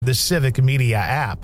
the Civic Media app.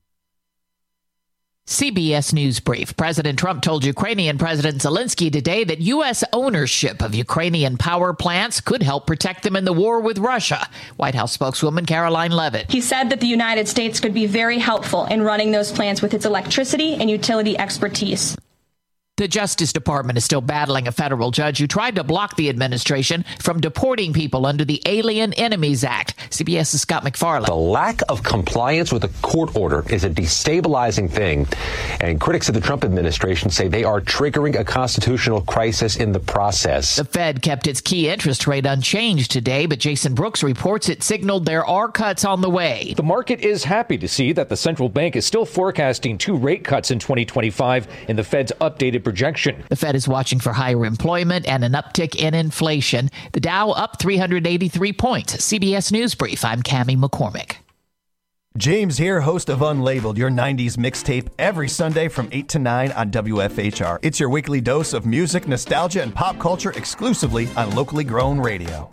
CBS News Brief. President Trump told Ukrainian President Zelensky today that U.S. ownership of Ukrainian power plants could help protect them in the war with Russia. White House spokeswoman Caroline Leavitt. He said that the United States could be very helpful in running those plants with its electricity and utility expertise. The Justice Department is still battling a federal judge who tried to block the administration from deporting people under the Alien Enemies Act. CBS's Scott McFarland. The lack of compliance with a court order is a destabilizing thing, and critics of the Trump administration say they are triggering a constitutional crisis in the process. The Fed kept its key interest rate unchanged today, but Jason Brooks reports it signaled there are cuts on the way. The market is happy to see that the central bank is still forecasting 2 rate cuts in 2025 in the Fed's updated projection. The Fed is watching for higher employment and an uptick in inflation. The Dow up 383 points. CBS News Brief. I'm Cammie McCormick. James here, host of Unlabeled, your 90s mixtape, every Sunday from 8 to 9 on WFHR. It's your weekly dose of music, nostalgia, and pop culture exclusively on locally grown radio.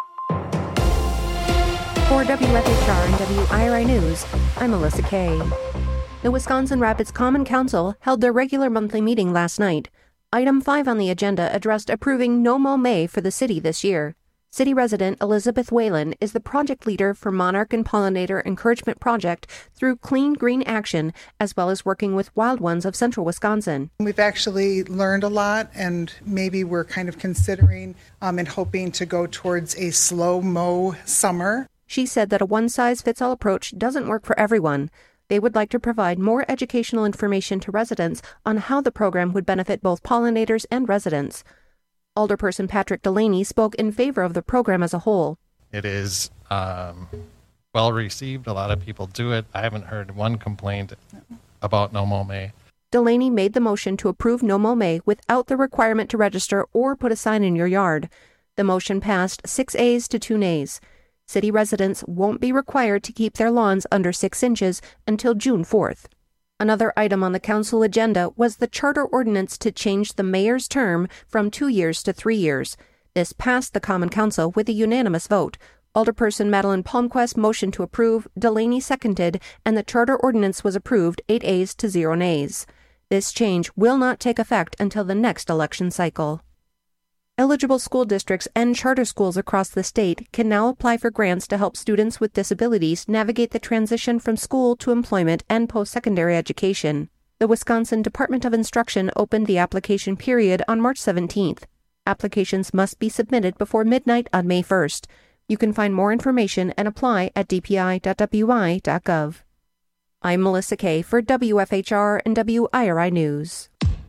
For WFHR and WIRI News, I'm Melissa Kay. The Wisconsin Rapids Common Council held their regular monthly meeting last night. Item 5 on the agenda addressed approving No Mow May for the city this year. City resident Elizabeth Whalen is the project leader for Monarch and Pollinator Encouragement Project through Clean Green Action, as well as working with Wild Ones of Central Wisconsin. We've actually learned a lot, and maybe we're kind of considering and hoping to go towards a slow mow summer. She said that a one-size-fits-all approach doesn't work for everyone. They would like to provide more educational information to residents on how the program would benefit both pollinators and residents. Alderperson Patrick Delaney spoke in favor of the program as a whole. It is well received. A lot of people do it. I haven't heard one complaint about No Mow May. Delaney made the motion to approve No Mow May without the requirement to register or put a sign in your yard. The motion passed 6 ayes to 2 nays. City residents won't be required to keep their lawns under 6 inches until June 4th. Another item on the council agenda was the charter ordinance to change the mayor's term from 2 years to 3 years. This passed the Common Council with a unanimous vote. Alderperson Madeline Palmquist motioned to approve, Delaney seconded, and the charter ordinance was approved 8 ayes to 0 nays. This change will not take effect until the next election cycle. Eligible school districts and charter schools across the state can now apply for grants to help students with disabilities navigate the transition from school to employment and post-secondary education. The Wisconsin Department of Instruction opened the application period on March 17th. Applications must be submitted before midnight on May 1st. You can find more information and apply at dpi.wi.gov. I'm Melissa Kay for WFHR and WIRI News.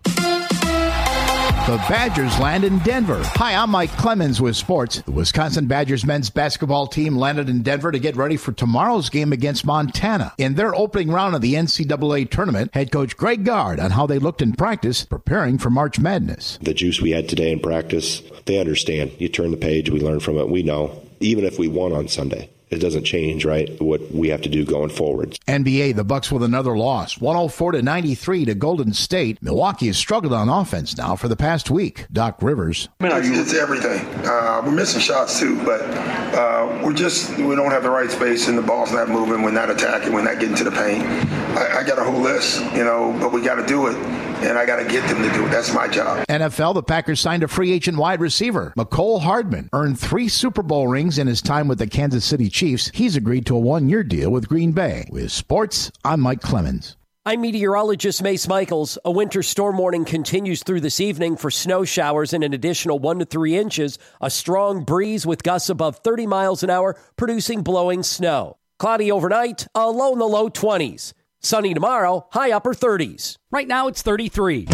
The Badgers land in Denver. Hi, I'm Mike Clemens with sports. The Wisconsin Badgers men's basketball team landed in Denver to get ready for tomorrow's game against Montana. In their opening round of the NCAA tournament, head coach Greg Gard on how they looked in practice preparing for March Madness. The juice we had today in practice, they understand. You turn the page, we learn from it, we know. Even if we won on Sunday, it doesn't change, right, what we have to do going forward. NBA, the Bucks with another loss, 104-93 to Golden State. Milwaukee has struggled on offense now for the past week. Doc Rivers. It's everything. We're missing shots too, but we don't have the right space and the ball's not moving. We're not attacking. We're not getting to the paint. I got a whole list, but we got to do it. And I got to get them to do it. That's my job. NFL, the Packers signed a free agent wide receiver. Mecole Hardman earned 3 Super Bowl rings in his time with the Kansas City Chiefs. He's agreed to a 1-year deal with Green Bay. With sports, I'm Mike Clemens. I'm meteorologist Mace Michaels. A winter storm warning continues through this evening for snow showers and an additional 1 to 3 inches. A strong breeze with gusts above 30 miles an hour, producing blowing snow. Cloudy overnight, a low in the low 20s. Sunny tomorrow, high upper 30s. Right now it's 33.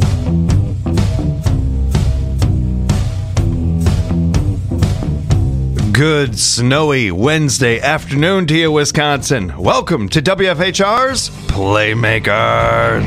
Good snowy Wednesday afternoon to you, Wisconsin. Welcome to WFHR's Playmakers.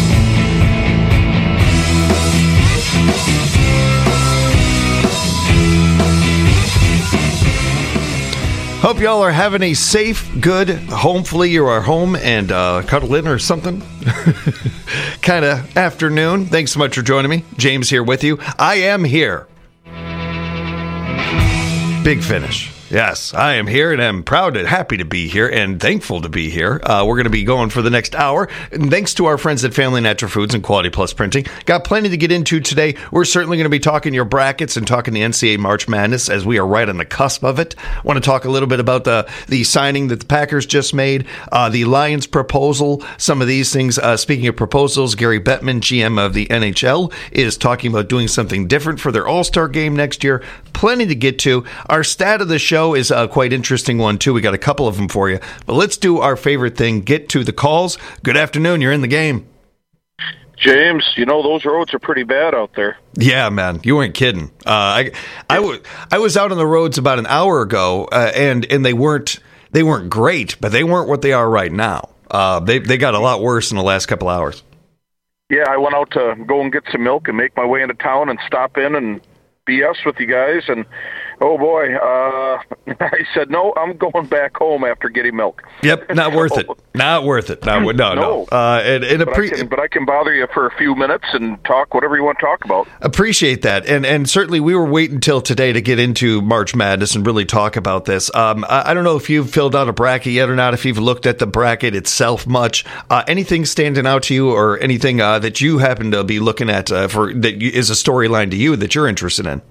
Hope y'all are having a safe, good, hopefully you are home and cuddle in or something kind of afternoon. Thanks so much for joining me. James here with you. I am here. Big finish. Yes, I am here and I'm proud and happy to be here and thankful to be here. We're going to be going for the next hour. And thanks to our friends at Family Natural Foods and Quality Plus Printing. Got plenty to get into today. We're certainly going to be talking your brackets and talking the NCAA March Madness as we are right on the cusp of it. I want to talk a little bit about the signing that the Packers just made, the Lions proposal, some of these things. Speaking of proposals, Gary Bettman, GM of the NHL, is talking about doing something different for their All-Star game next year. Plenty to get to. Our stat of the show is a quite interesting one, too. We got a couple of them for you. But let's do our favorite thing, get to the calls. Good afternoon. You're in the game. James, those roads are pretty bad out there. Yeah, man. You weren't kidding. I was out on the roads about an hour ago, and they weren't great, but they weren't what they are right now. They got a lot worse in the last couple hours. Yeah, I went out to go and get some milk and make my way into town and stop in and BS with you guys, and oh boy, I said, no, I'm going back home after getting milk. Yep, not worth it. Not worth it. No. But I can bother you for a few minutes and talk whatever you want to talk about. Appreciate that. And certainly we were waiting until today to get into March Madness and really talk about this. I don't know if you've filled out a bracket yet or not, if you've looked at the bracket itself much. Anything standing out to you or anything that you happen to be looking at is a storyline to you that you're interested in?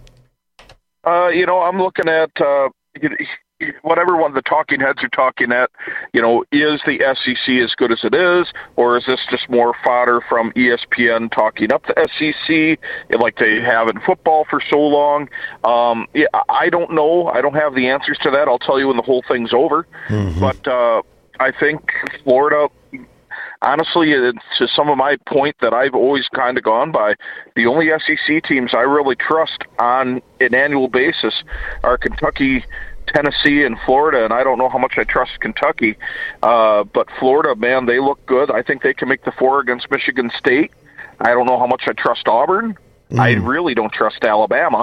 I'm looking at whatever one of the talking heads are talking at, is the SEC as good as it is, or is this just more fodder from ESPN talking up the SEC like they have in football for so long? I don't know. I don't have the answers to that. I'll tell you when the whole thing's over. Mm-hmm. But I think Florida... Honestly, to some of my point that I've always kind of gone by, the only SEC teams I really trust on an annual basis are Kentucky, Tennessee, and Florida, and I don't know how much I trust Kentucky. But Florida, man, they look good. I think they can make the 4 against Michigan State. I don't know how much I trust Auburn. I really don't trust Alabama.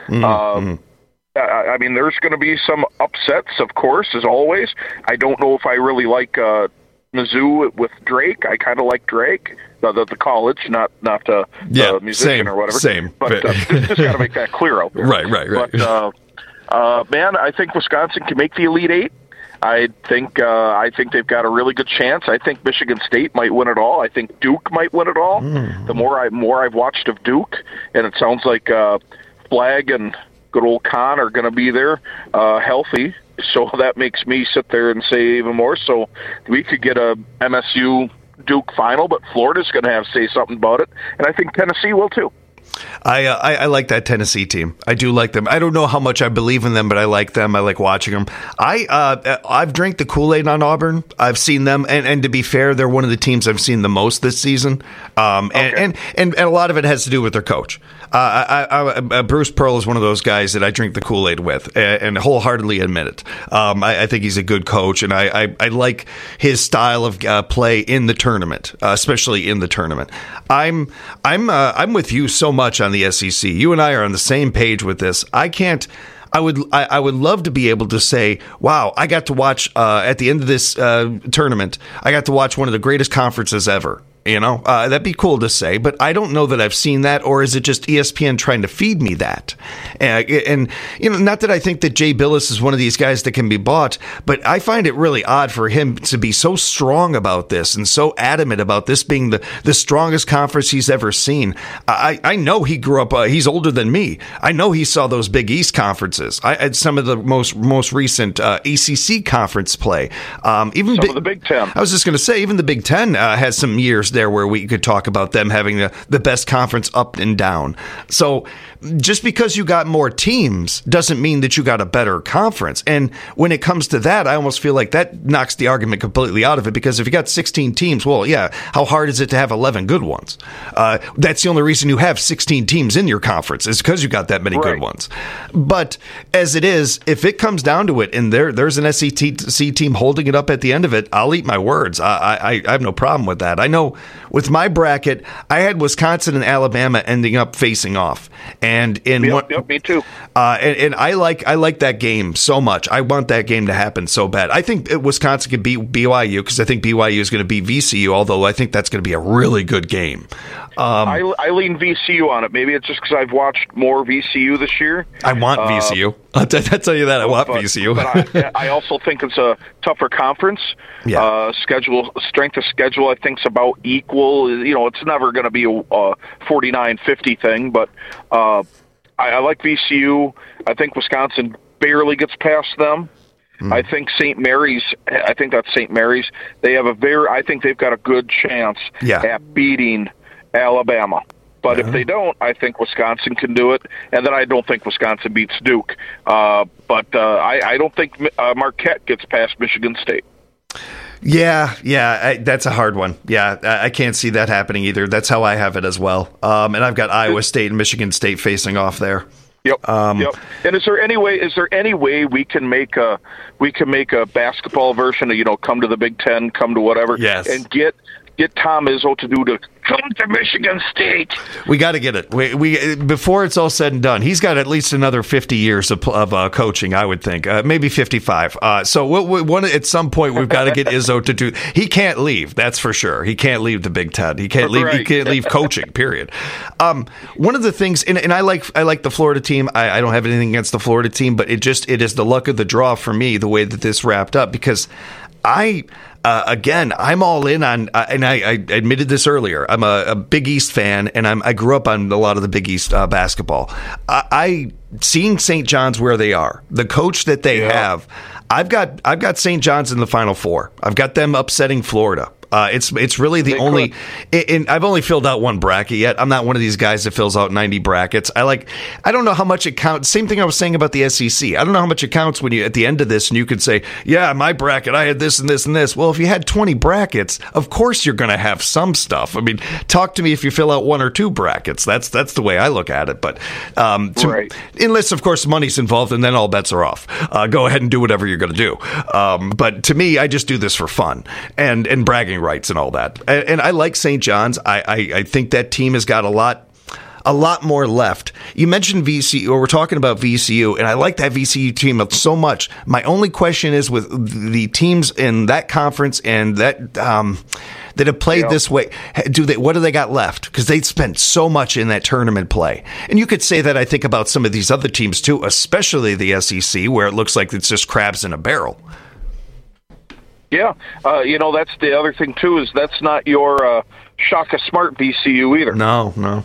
I mean, there's going to be some upsets, of course, as always. I don't know if I really like Mizzou with Drake. I kind of like Drake, the college, not the musician or whatever. Same. But just got to make that clear out there. Right. But man, I think Wisconsin can make the Elite Eight. I think they've got a really good chance. I think Michigan State might win it all. I think Duke might win it all. The more I've watched of Duke, and it sounds like Flagg and good old Kahn are going to be there healthy. So that makes me sit there and say even more. So we could get a MSU Duke final, but Florida's going to have to say something about it, and I think Tennessee will too. I like that Tennessee team. I do like them. I don't know how much I believe in them, but I like them. I like watching them. I've drank the Kool-Aid on Auburn. I've seen them, and to be fair, they're one of the teams I've seen the most this season. And a lot of it has to do with their coach. Bruce Pearl is one of those guys that I drink the Kool-Aid with, and wholeheartedly admit it. I think he's a good coach, and I like his style of play in the tournament, especially in the tournament. I'm with you so much on the SEC. You and I are on the same page with this. I would love to be able to say, wow, I got to watch at the end of this tournament, I got to watch one of the greatest conferences ever. That'd be cool to say, but I don't know that I've seen that, or is it just ESPN trying to feed me that? And not that I think that Jay Billis is one of these guys that can be bought, but I find it really odd for him to be so strong about this and so adamant about this being the strongest conference he's ever seen. I know he grew up, he's older than me. I know he saw those Big East conferences. I had some of the most recent ACC conference play. Even some of the Big Ten. I was just going to say, even the Big Ten has some years there where we could talk about them having the best conference up and down. So just because you got more teams doesn't mean that you got a better conference. And when it comes to that, I almost feel like that knocks the argument completely out of it, because if you got 16 teams, well, yeah, how hard is it to have 11 good ones? That's the only reason you have 16 teams in your conference, is because you got that many good ones. But as it is, if it comes down to it and there's an SEC team holding it up at the end of it, I'll eat my words. I have no problem with that. I know with my bracket, I had Wisconsin and Alabama ending up facing off. And me too. And I like that game so much. I want that game to happen so bad. I think Wisconsin could beat BYU, because I think BYU is going to beat VCU, although I think that's going to be a really good game. I lean VCU on it. Maybe it's just because I've watched more VCU this year. I want VCU. I'll tell you that. I want VCU. But I also think it's a tougher conference. Yeah. Strength of schedule, I think, is about equal. It's never going to be a 49-50 thing, but I like VCU. I think Wisconsin barely gets past them. I think St. Mary's. I think that's St. Mary's. I think they've got a good chance at beating Alabama. But if they don't, I think Wisconsin can do it, and then I don't think Wisconsin beats Duke. But I don't think Marquette gets past Michigan State. Yeah, that's a hard one. Yeah, I can't see that happening either. That's how I have it as well. And I've got Iowa State and Michigan State facing off there. Yep. And is there any way we can make a basketball version of come to the Big Ten, come to whatever, and get Tom Izzo to come to Michigan State? We got to get it. We before it's all said and done, he's got at least another 50 years of coaching, I would think, maybe 55. So at some point we've got to get Izzo to do. He can't leave, that's for sure. He can't leave the Big Ten. He can't leave. Right. He can't leave coaching. Period. One of the things, and I like the Florida team. I don't have anything against the Florida team, but it is the luck of the draw for me the way that this wrapped up, because I'm all in on, and I admitted this earlier, I'm a Big East fan, and I grew up on a lot of the Big East basketball. Seeing St. John's where they are, the coach that they have, I've got St. John's in the Final Four. I've got them upsetting Florida. It's really the only, and I've only filled out one bracket yet. I'm not one of these guys that fills out 90 brackets. I don't know how much it counts. Same thing I was saying about the SEC. I don't know how much it counts when you, at the end of this, and you could say, yeah, my bracket, I had this and this and this. Well, if you had 20 brackets, of course you're going to have some stuff. I mean, talk to me if you fill out one or two brackets. That's the way I look at it. But unless, of course, money's involved, and then all bets are off. Go ahead and do whatever you're going to do. But to me, I just do this for fun and bragging rights and all that. And I like St. John's. I think that team has got a lot more left. You mentioned VCU, or we're talking about VCU, and I like that VCU team so much. My only question is with the teams in that conference and that that have played this way, what do they got left? Because they spent so much in that tournament play. And you could say that, I think, about some of these other teams too, especially the SEC, where it looks like it's just crabs in a barrel. Yeah, that's the other thing too, is that's not your Shaka Smart VCU either. No.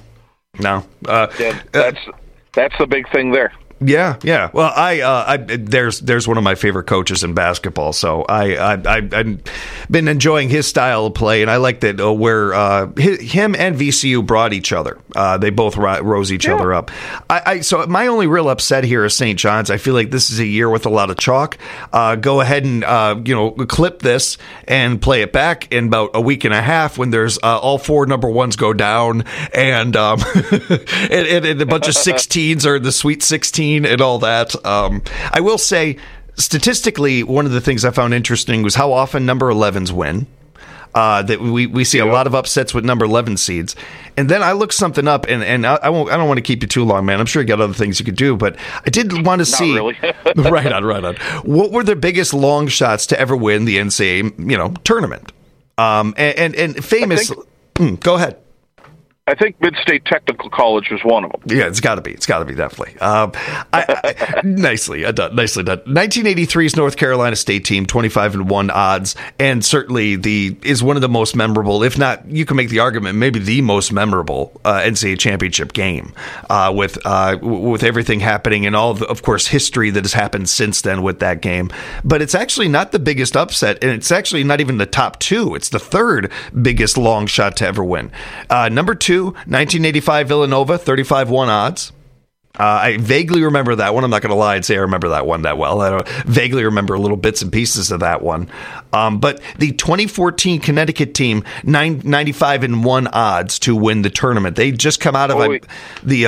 That's the big thing there. Yeah. Well, there's one of my favorite coaches in basketball, so I've been enjoying his style of play, and I like that where him and VCU brought each other. They both rose each other up. So my only real upset here is St. John's. I feel like this is a year with a lot of chalk. Go ahead and clip this and play it back in about a week and a half when there's all four number ones go down, and and a bunch of 16s are in the Sweet 16. And all that. I will say, statistically, one of the things I found interesting was how often number 11s win. That we see a lot of upsets with number 11 seeds. And then I looked something up, and I don't want to keep you too long, man. I'm sure you got other things you could do, but I did want to see. Really. right on. What were the biggest long shots to ever win the NCAA, tournament? And famous. Go ahead. I think Mid-State Technical College was one of them. Yeah, it's got to be. Definitely. Nicely done. 1983's North Carolina State team, 25-1 odds, and certainly is one of the most memorable, if not, you can make the argument, maybe the most memorable NCAA championship game with everything happening and all of course, history that has happened since then with that game. But it's actually not the biggest upset, and it's actually not even the top two. It's the third biggest long shot to ever win. Number two, 1985 Villanova, 35-1 odds. I vaguely remember that one. I'm not going to lie and say I remember that one that well. I vaguely remember little bits and pieces of that one. But the 2014 Connecticut team, 95-1 odds to win the tournament. They just come out of they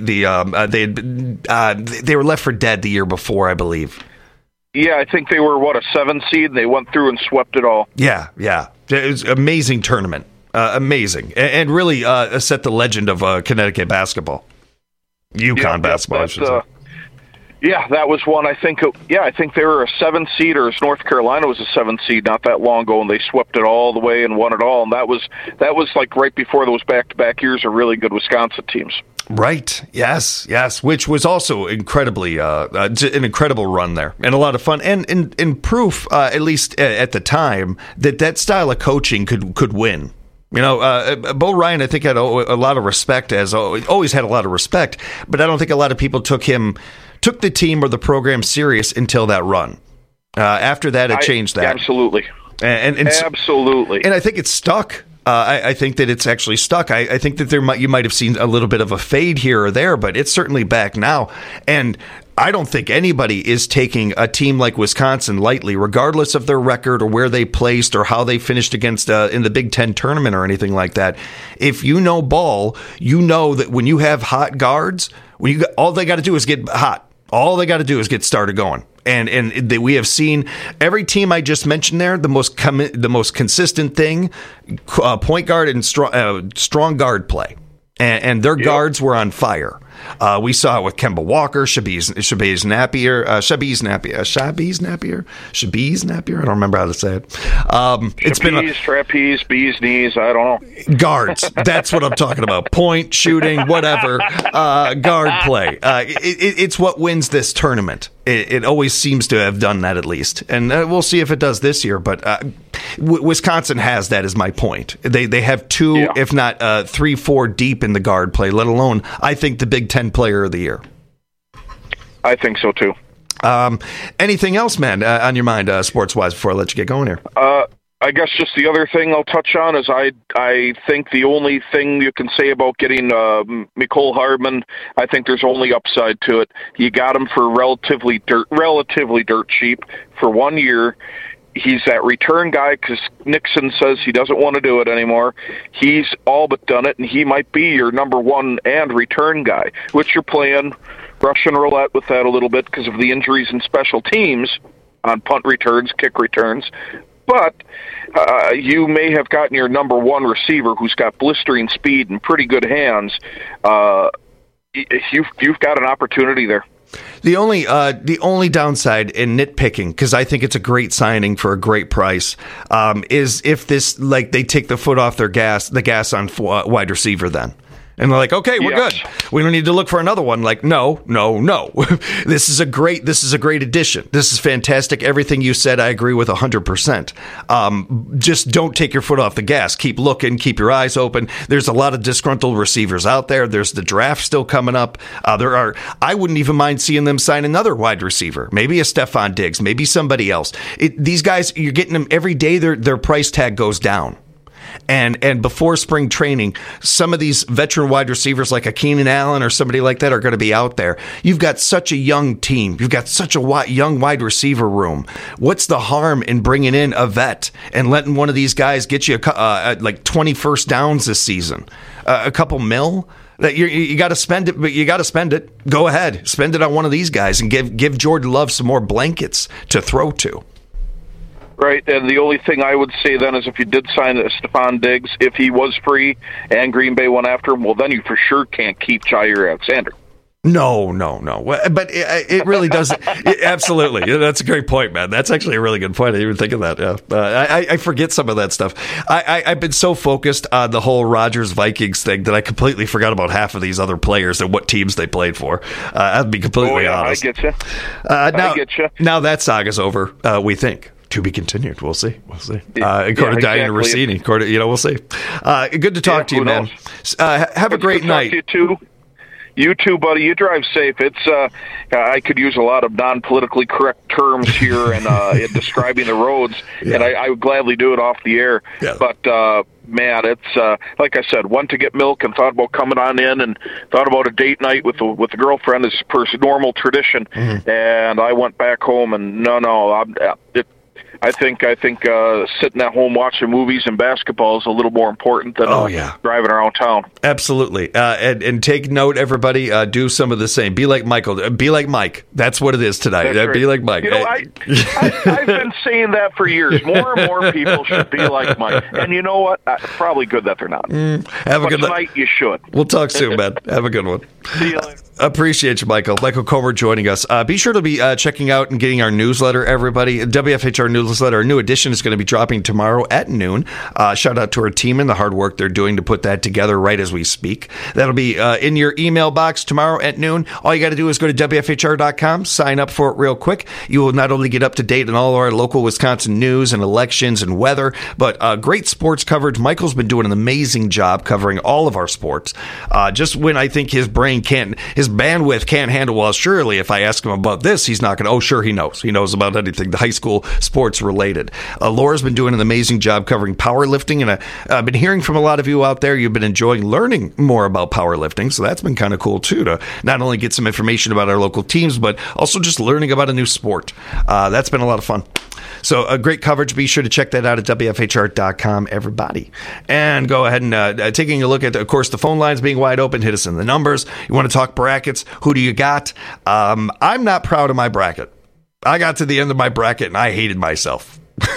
were left for dead the year before, I believe. Yeah, I think they were a 7 seed. They went through and swept it all. Yeah. It was an amazing tournament. Amazing, and really set the legend of Connecticut basketball. UConn basketball, I should say. Yeah, that was one. I think they were a 7 seed, or North Carolina was a 7 seed not that long ago, and they swept it all the way and won it all. And that was like right before those back-to-back years of really good Wisconsin teams. Right. Yes. Which was also incredibly an incredible run there, and a lot of fun, and in proof, at least at the time, that style of coaching could win. You know, Bo Ryan, I think, had a lot of respect, always had a lot of respect, but I don't think a lot of people took the team or the program serious until that run. After that, it changed that. Absolutely. And absolutely. And I think it's stuck. I think that it's actually stuck. I think that you might have seen a little bit of a fade here or there, but it's certainly back now. And I don't think anybody is taking a team like Wisconsin lightly, regardless of their record or where they placed or how they finished against in the Big Ten tournament or anything like that. If you know ball, you know that when you have hot guards, all they got to do is get hot. All they got to do is get started going. And we have seen every team I just mentioned there, the most consistent thing, point guard and strong guard play. And their guards were on fire. We saw it with Kemba Walker, Shabazz Napier. I don't remember how to say it. It's been trapeze, bees knees. I don't know. Guards. That's what I'm talking about. Point, shooting, whatever. Guard play. It's what wins this tournament. It always seems to have done that, at least, and we'll see if it does this year. But Wisconsin has that, is my point. They have two, if not 3-4 deep in the guard play. Let alone, I think, the Big Ten Player of the Year. I think so too. Anything else, man, on your mind, sports wise, before I let you get going here? I guess just the other thing I'll touch on is I think the only thing you can say about getting Mecole Hardman, I think there's only upside to it. You got him for relatively dirt cheap for 1 year. He's that return guy because Nixon says he doesn't want to do it anymore. He's all but done it, and he might be your number one and return guy, which you're playing Russian roulette with that a little bit because of the injuries in special teams on punt returns, kick returns. But you may have gotten your number one receiver who's got blistering speed and pretty good hands. You've got an opportunity there. The only downside in nitpicking, because I think it's a great signing for a great price, is if this, like, they take the foot off the gas on wide receiver then. And they're like, okay, we're good. We don't need to look for another one. Like, no. This is a great addition. This is fantastic. Everything you said, I agree with 100%. Just don't take your foot off the gas. Keep looking. Keep your eyes open. There's a lot of disgruntled receivers out there. There's the draft still coming up. I wouldn't even mind seeing them sign another wide receiver. Maybe a Stephon Diggs. Maybe somebody else. These guys, you're getting them every day. Their price tag goes down. And before spring training, some of these veteran wide receivers like a Keenan Allen or somebody like that are going to be out there. You've got such a young team. You've got such a young wide receiver room. What's the harm in bringing in a vet and letting one of these guys get you like 20 first downs this season? A couple mil? That you got to spend it, but you got to spend it. Go ahead. Spend it on one of these guys and give Jordan Love some more blankets to throw to. Right, and the only thing I would say then is if you did sign Stephon Diggs, if he was free and Green Bay went after him, well, then you for sure can't keep Jair Alexander. No. But it really doesn't. Absolutely. That's a great point, man. That's actually a really good point. I didn't even think of that. Yeah. I forget some of that stuff. I've been so focused on the whole Rodgers-Vikings thing that I completely forgot about half of these other players and what teams they played for. I'll be completely honest. I get you. I get you. Now that saga's over, we think. To be continued. We'll see. According to Diana Rossini. We'll see. Good to talk to you, man. Have a great night. You too, buddy. You drive safe. It's I could use a lot of non-politically correct terms here and in describing the roads, and I would gladly do it off the air. Yeah. But man, it's like I said, went to get milk and thought about coming on in and thought about a date night with a girlfriend as per normal tradition, and I went back home and I think sitting at home watching movies and basketball is a little more important than driving around town. Absolutely. And take note, everybody. Do some of the same. Be like Michael. Be like Mike. That's what it is tonight. Be like Mike. I've been saying that for years. More and more people should be like Mike. And you know what? Probably good that they're not. Have a good night. Tonight you should. We'll talk soon, man. Have a good one. See you later. Appreciate you, Michael. Michael Comer joining us. Be sure to be checking out and getting our newsletter, everybody. WFHR newsletter, our new edition is going to be dropping tomorrow at noon. Shout out to our team and the hard work they're doing to put that together right as we speak. That'll be in your email box tomorrow at noon. All you got to do is go to WFHR.com, sign up for it real quick. You will not only get up to date on all our local Wisconsin news and elections and weather, but great sports coverage. Michael's been doing an amazing job covering all of our sports. Just when I think his bandwidth can't handle, well, surely if I ask him about this, he's not going to, oh, sure, he knows. He knows about anything, the high school sports related. Laura's been doing an amazing job covering powerlifting, and I've been hearing from a lot of you out there, you've been enjoying learning more about powerlifting, so that's been kind of cool, too, to not only get some information about our local teams, but also just learning about a new sport. That's been a lot of fun. So great coverage. Be sure to check that out at WFHR.com, everybody. And go ahead and taking a look at, of course, the phone lines being wide open. Hit us in the numbers. You want to talk brackets? Who do you got? I'm not proud of my bracket. I got to the end of my bracket and I hated myself.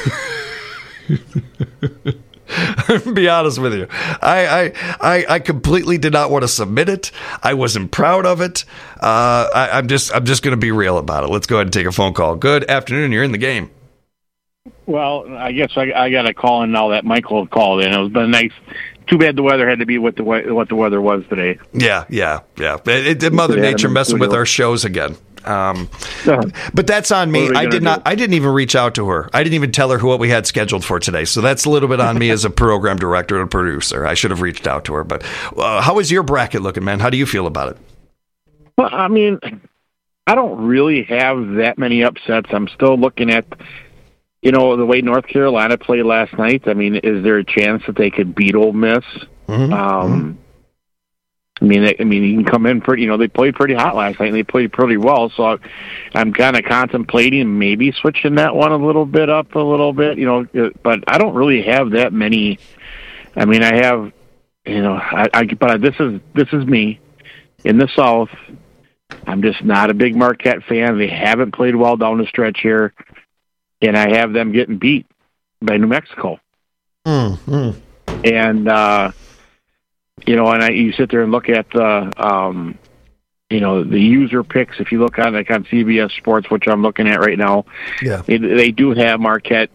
To be honest with you, I completely did not want to submit it. I wasn't proud of it. I'm just going to be real about it. Let's go ahead and take a phone call. Good afternoon. You're in the game. Well, I guess I got a call in now that Michael called in. It was been nice. Too bad the weather had to be what the weather was today. Yeah. Mother Nature messing with our shows again. But that's on me. I didn't even reach out to her. I didn't even tell her what we had scheduled for today. So that's a little bit on me as a program director and producer. I should have reached out to her. But how is your bracket looking, man? How do you feel about it? Well, I mean, I don't really have that many upsets. I'm still looking at, the way North Carolina played last night. I mean, is there a chance that they could beat Ole Miss? I mean, you can come in pretty. They played pretty hot last night, and they played pretty well. So I'm kind of contemplating maybe switching that one a little bit up a little bit. But I don't really have that many. I mean, I have, but this is me in the South. I'm just not a big Marquette fan. They haven't played well down the stretch here, and I have them getting beat by New Mexico. And you sit there and look at the user picks. If you look on CBS Sports, which I'm looking at right now, they do have Marquette,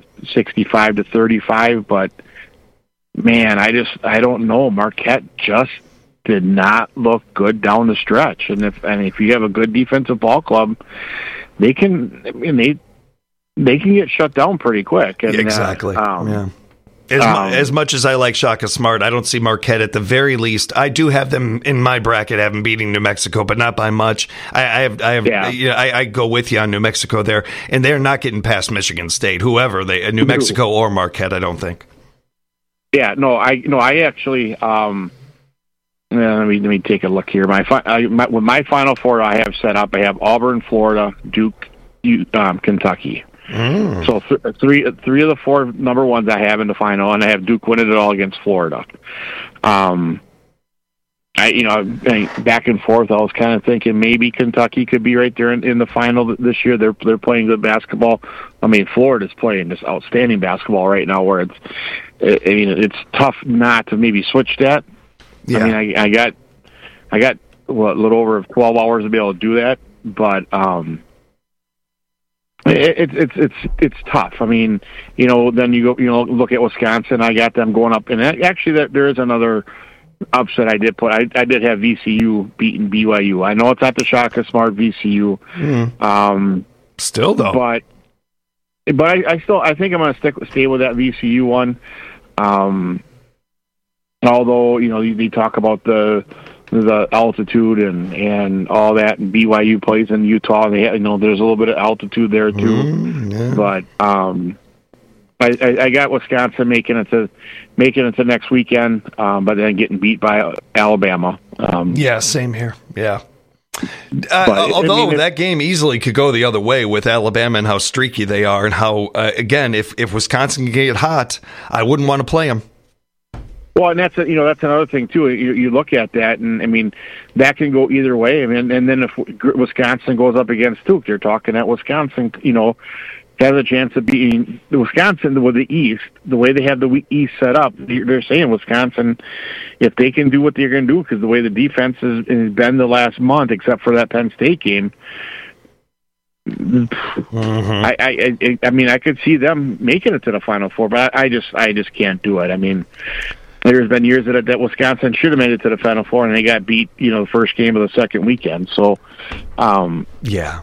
65-35. But man, I don't know. Marquette just did not look good down the stretch. And if you have a good defensive ball club, they can get shut down pretty quick. And, exactly. As much as I like Shaka Smart, I don't see Marquette at the very least. I do have them in my bracket, having beating New Mexico, but not by much. I go with you on New Mexico there, and they're not getting past Michigan State, whoever New Mexico or Marquette. I don't think. Yeah, no, I actually. Let me take a look here. My Final Four I have set up. I have Auburn, Florida, Duke, Kentucky. So three of the four number ones I have in the final, and I have Duke winning it all against Florida. Back and forth, I was kind of thinking maybe Kentucky could be right there in the final this year. They're playing good basketball. I mean, Florida's playing this outstanding basketball right now, where it's tough not to maybe switch that. Yeah. I mean, I got a little over 12 hours to be able to do that, but it's tough. I mean, then you go, look at Wisconsin. I got them going up, and actually, there is another upset I did put. I did have VCU beating BYU. I know it's not the Shaka Smart VCU. Still though, but I think I'm going to stay with that VCU one. Although they talk about the altitude and all that, and BYU plays in Utah. They there's a little bit of altitude there too. But I got Wisconsin making it to next weekend, but then getting beat by Alabama. Same here. Yeah. Although that game easily could go the other way with Alabama and how streaky they are, and how again, if Wisconsin can get hot, I wouldn't want to play them. Well, and that's another thing too. You look at that, and I mean, that can go either way. I mean, and then if Wisconsin goes up against Duke, you're talking at Wisconsin, has a chance of beating Wisconsin with the East. The way they have the East set up, they're saying Wisconsin, if they can do what they're going to do, because the way the defense has been the last month, except for that Penn State game, I mean, I could see them making it to the Final Four, but I just can't do it. I mean, there's been years that Wisconsin should have made it to the Final Four, and they got beat, the first game of the second weekend. So, yeah.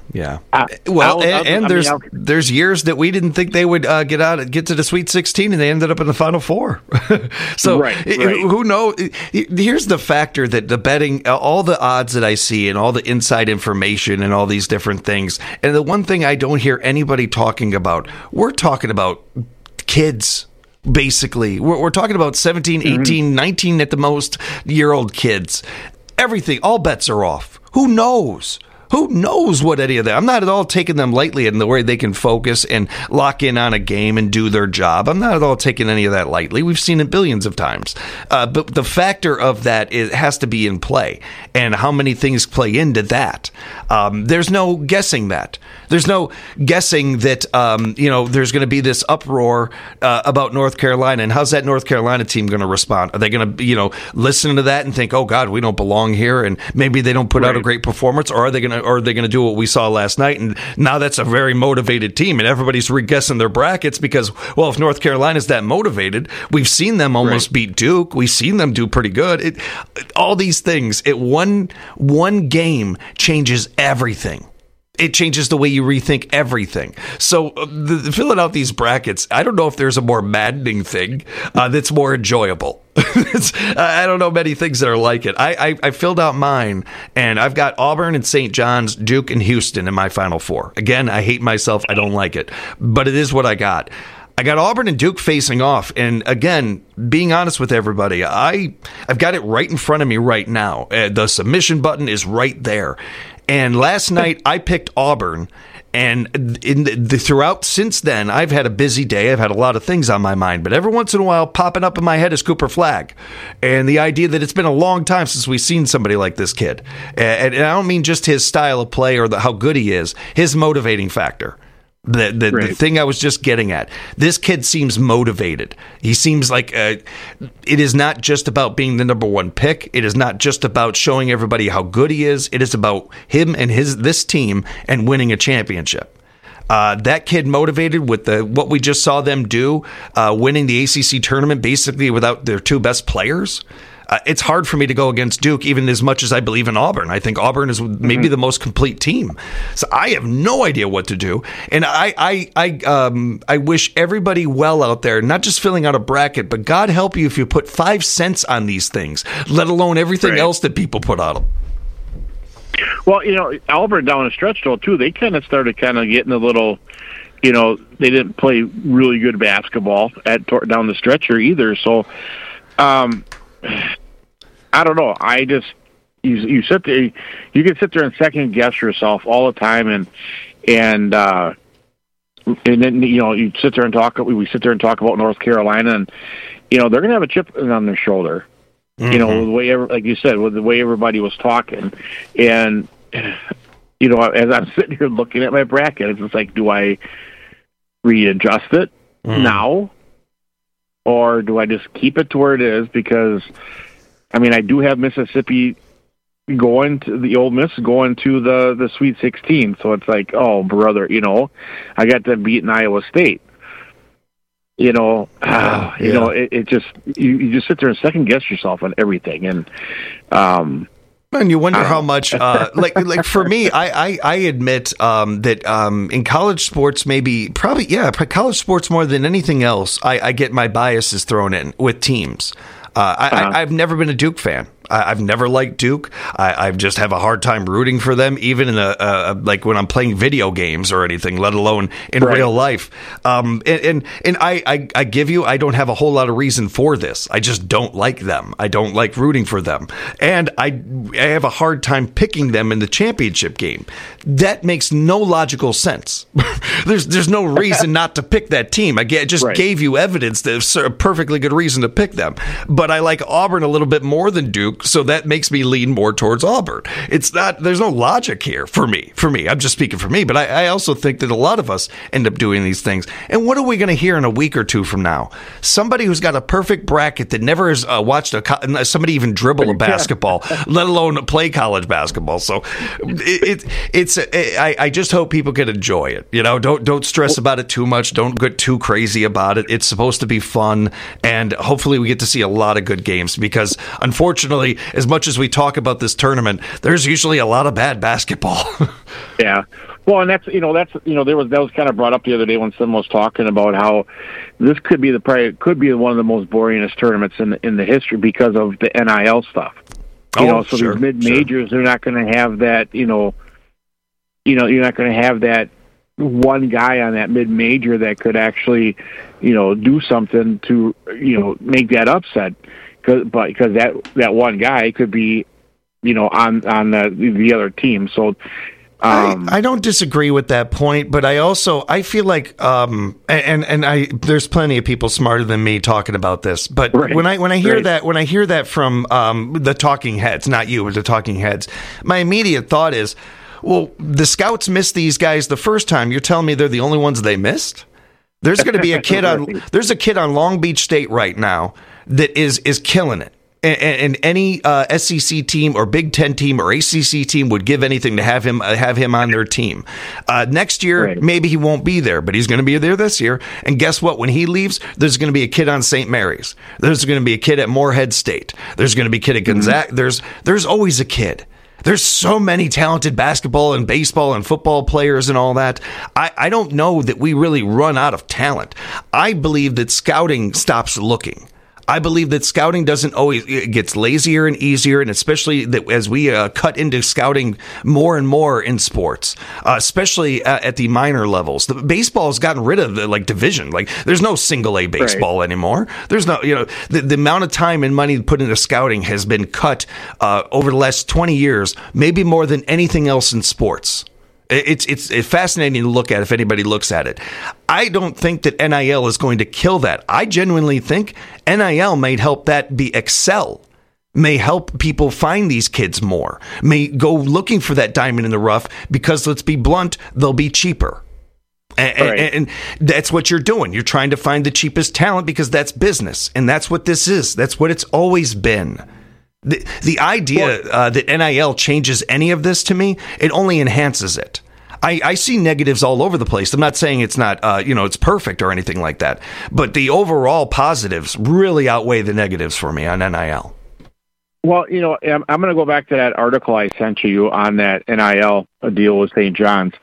There's years that we didn't think they would get to the Sweet 16, and they ended up in the Final Four. So, who knows? Here's the factor that the betting, all the odds that I see, and all the inside information, and all these different things, and the one thing I don't hear anybody talking about, we're talking about kids. Basically, we're talking about 17, 18, 19 at the most year-old kids. Everything, all bets are off. Who knows? Who knows what any of that? I'm not at all taking them lightly in the way they can focus and lock in on a game and do their job. I'm not at all taking any of that lightly. We've seen it billions of times. But the factor of that has to be in play, and how many things play into that. There's no guessing that. There's no guessing that, there's going to be this uproar about North Carolina, and how's that North Carolina team going to respond? Are they going to, listen to that and think, oh, God, we don't belong here, and maybe they don't put out a great performance, or are they going to do what we saw last night? And now that's a very motivated team, and everybody's re-guessing their brackets because, well, if North Carolina's that motivated, we've seen them almost beat Duke. We've seen them do pretty good. All these things, one game changes everything. It changes the way you rethink everything. So filling out these brackets, I don't know if there's a more maddening thing that's more enjoyable. I don't know many things that are like it. I filled out mine, and I've got Auburn and St. John's, Duke and Houston in my Final Four. Again, I hate myself. I don't like it. But it is what I got. I got Auburn and Duke facing off. And again, being honest with everybody, I've got it right in front of me right now. The submission button is right there. And last night I picked Auburn, and throughout since then, I've had a busy day. I've had a lot of things on my mind, but every once in a while, popping up in my head is Cooper Flagg, and the idea that it's been a long time since we've seen somebody like this kid. And I don't mean just his style of play or how good he is, his motivating factor. The thing I was just getting at. This kid seems motivated. He seems like it is not just about being the number one pick. It is not just about showing everybody how good he is. It is about him and this team and winning a championship. That kid motivated with what we just saw them do, winning the ACC tournament basically without their two best players. It's hard for me to go against Duke, even as much as I believe in Auburn. I think Auburn is maybe the most complete team. So I have no idea what to do. And I wish everybody well out there, not just filling out a bracket, but God help you if you put 5 cents on these things, let alone everything else that people put on them. Well, Auburn down the stretch, though, too, they kind of started getting a little, they didn't play really good basketball down the stretcher either. So, I don't know. You sit there. You can sit there and second guess yourself all the time, and then you sit there and talk. We sit there and talk about North Carolina, and they're going to have a chip on their shoulder. The way, like you said, with the way everybody was talking, and as I'm sitting here looking at my bracket, it's just like, do I readjust it now, or do I just keep it to where it is? Because I do have Mississippi going to the Ole Miss going to the Sweet 16, so it's like, oh brother, I got them beating Iowa State. It just you just sit there and second guess yourself on everything, and you wonder how much like for me, I admit that in college sports, college sports more than anything else, I get my biases thrown in with teams. I've never been a Duke fan. I've never liked Duke. I just have a hard time rooting for them, even in like when I'm playing video games or anything, let alone in real life. And I give you, I don't have a whole lot of reason for this. I just don't like them. I don't like rooting for them, and I have a hard time picking them in the championship game. That makes no logical sense. There's no reason not to pick that team. I just gave you evidence that it's a perfectly good reason to pick them. But I like Auburn a little bit more than Duke, fluke. So that makes me lean more towards Auburn. It's not, there's no logic here for me. I'm just speaking for me, but I also think that a lot of us end up doing these things. And what are we going to hear in a week or two from now? Somebody who's got a perfect bracket that never has watched somebody even dribble a basketball, let alone play college basketball. So I just hope people can enjoy it. You know, don't stress about it too much. Don't get too crazy about it. It's supposed to be fun, and hopefully we get to see a lot of good games, because unfortunately, as much as we talk about this tournament, there's usually a lot of bad basketball. Yeah. Well, and that was kind of brought up the other day when someone was talking about how this could be one of the most boringest tournaments in the history because of the NIL stuff. These mid majors, they're not going to have that. You're not going to have that one guy on that mid major that could actually, do something to make that upset, because that one guy could be, on the other team. So. I don't disagree with that point, but I feel like there's plenty of people smarter than me talking about this. But right. when I hear that from the talking heads, not you, but the talking heads, my immediate thought is, well, the scouts missed these guys the first time. You're telling me they're the only ones they missed? There's going to be a kid there's a kid on Long Beach State right now that is killing it. And any SEC team or Big Ten team or ACC team would give anything to have him on their team. Next year, right. Maybe he won't be there, but he's going to be there this year. And guess what? When he leaves, there's going to be a kid on St. Mary's. There's going to be a kid at Morehead State. There's going to be a kid at Gonzaga. There's always a kid. There's so many talented basketball and baseball and football players and all that. I don't know that we really run out of talent. I believe that scouting stops looking. I believe that scouting it gets lazier and easier, and especially that as we cut into scouting more and more in sports, especially at the minor levels. The baseball has gotten rid of the division. There's no single A baseball anymore. There's no, the amount of time and money put into scouting has been cut over the last 20 years, maybe more than anything else in sports. It's fascinating to look at if anybody looks at it. I don't think that NIL is going to kill that. I genuinely think NIL may help that excel, may help people find these kids more, may go looking for that diamond in the rough, because let's be blunt, they'll be cheaper. And that's what you're doing. You're trying to find the cheapest talent because that's business. And that's what this is. That's what it's always been. The idea that NIL changes any of this, to me, it only enhances it. I see negatives all over the place. I'm not saying it's not, it's perfect or anything like that. But the overall positives really outweigh the negatives for me on NIL. Well, I'm going to go back to that article I sent you on that NIL deal with St. John's.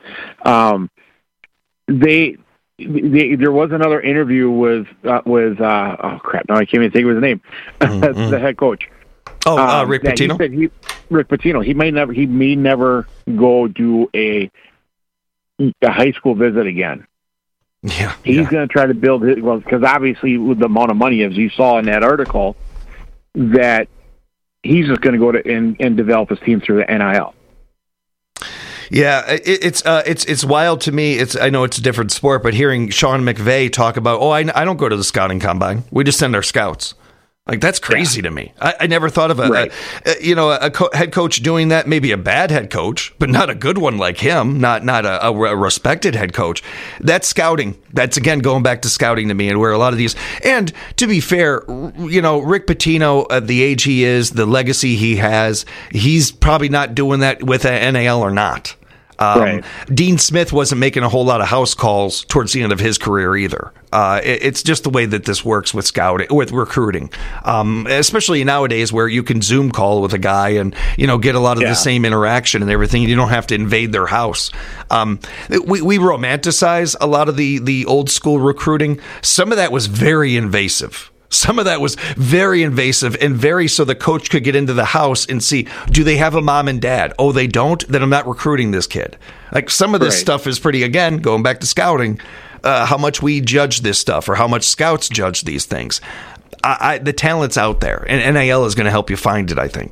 There was another interview with oh crap, now I can't even think of his name, the head coach. Rick Pitino. Rick Pitino. He may never go do a high school visit again. Yeah, he's going to try to build his, because obviously with the amount of money, as you saw in that article, that he's just going to go to and develop his team through the NIL. Yeah, it's wild to me. I know it's a different sport, but hearing Sean McVay talk about, I don't go to the scouting combine. We just send our scouts. That's crazy to me. I never thought of a head coach doing that. Maybe a bad head coach, but not a good one like him. Not a respected head coach. That's scouting. That's, again, going back to scouting to me, and where a lot of these. And to be fair, Rick Pitino, at the age he is, the legacy he has, he's probably not doing that with a NIL or not. Dean Smith wasn't making a whole lot of house calls towards the end of his career either. It's just the way that this works with scouting, with recruiting, especially nowadays where you can Zoom call with a guy and get a lot of the same interaction and everything. You don't have to invade their house. We romanticize a lot of the old school recruiting. Some of that was very invasive. Some of that was very invasive and very so the coach could get into the house and see, do they have a mom and dad? Oh, they don't? Then I'm not recruiting this kid. Some of this stuff is pretty, again, going back to scouting, how much we judge this stuff or how much scouts judge these things. The talent's out there, and NIL is going to help you find it, I think.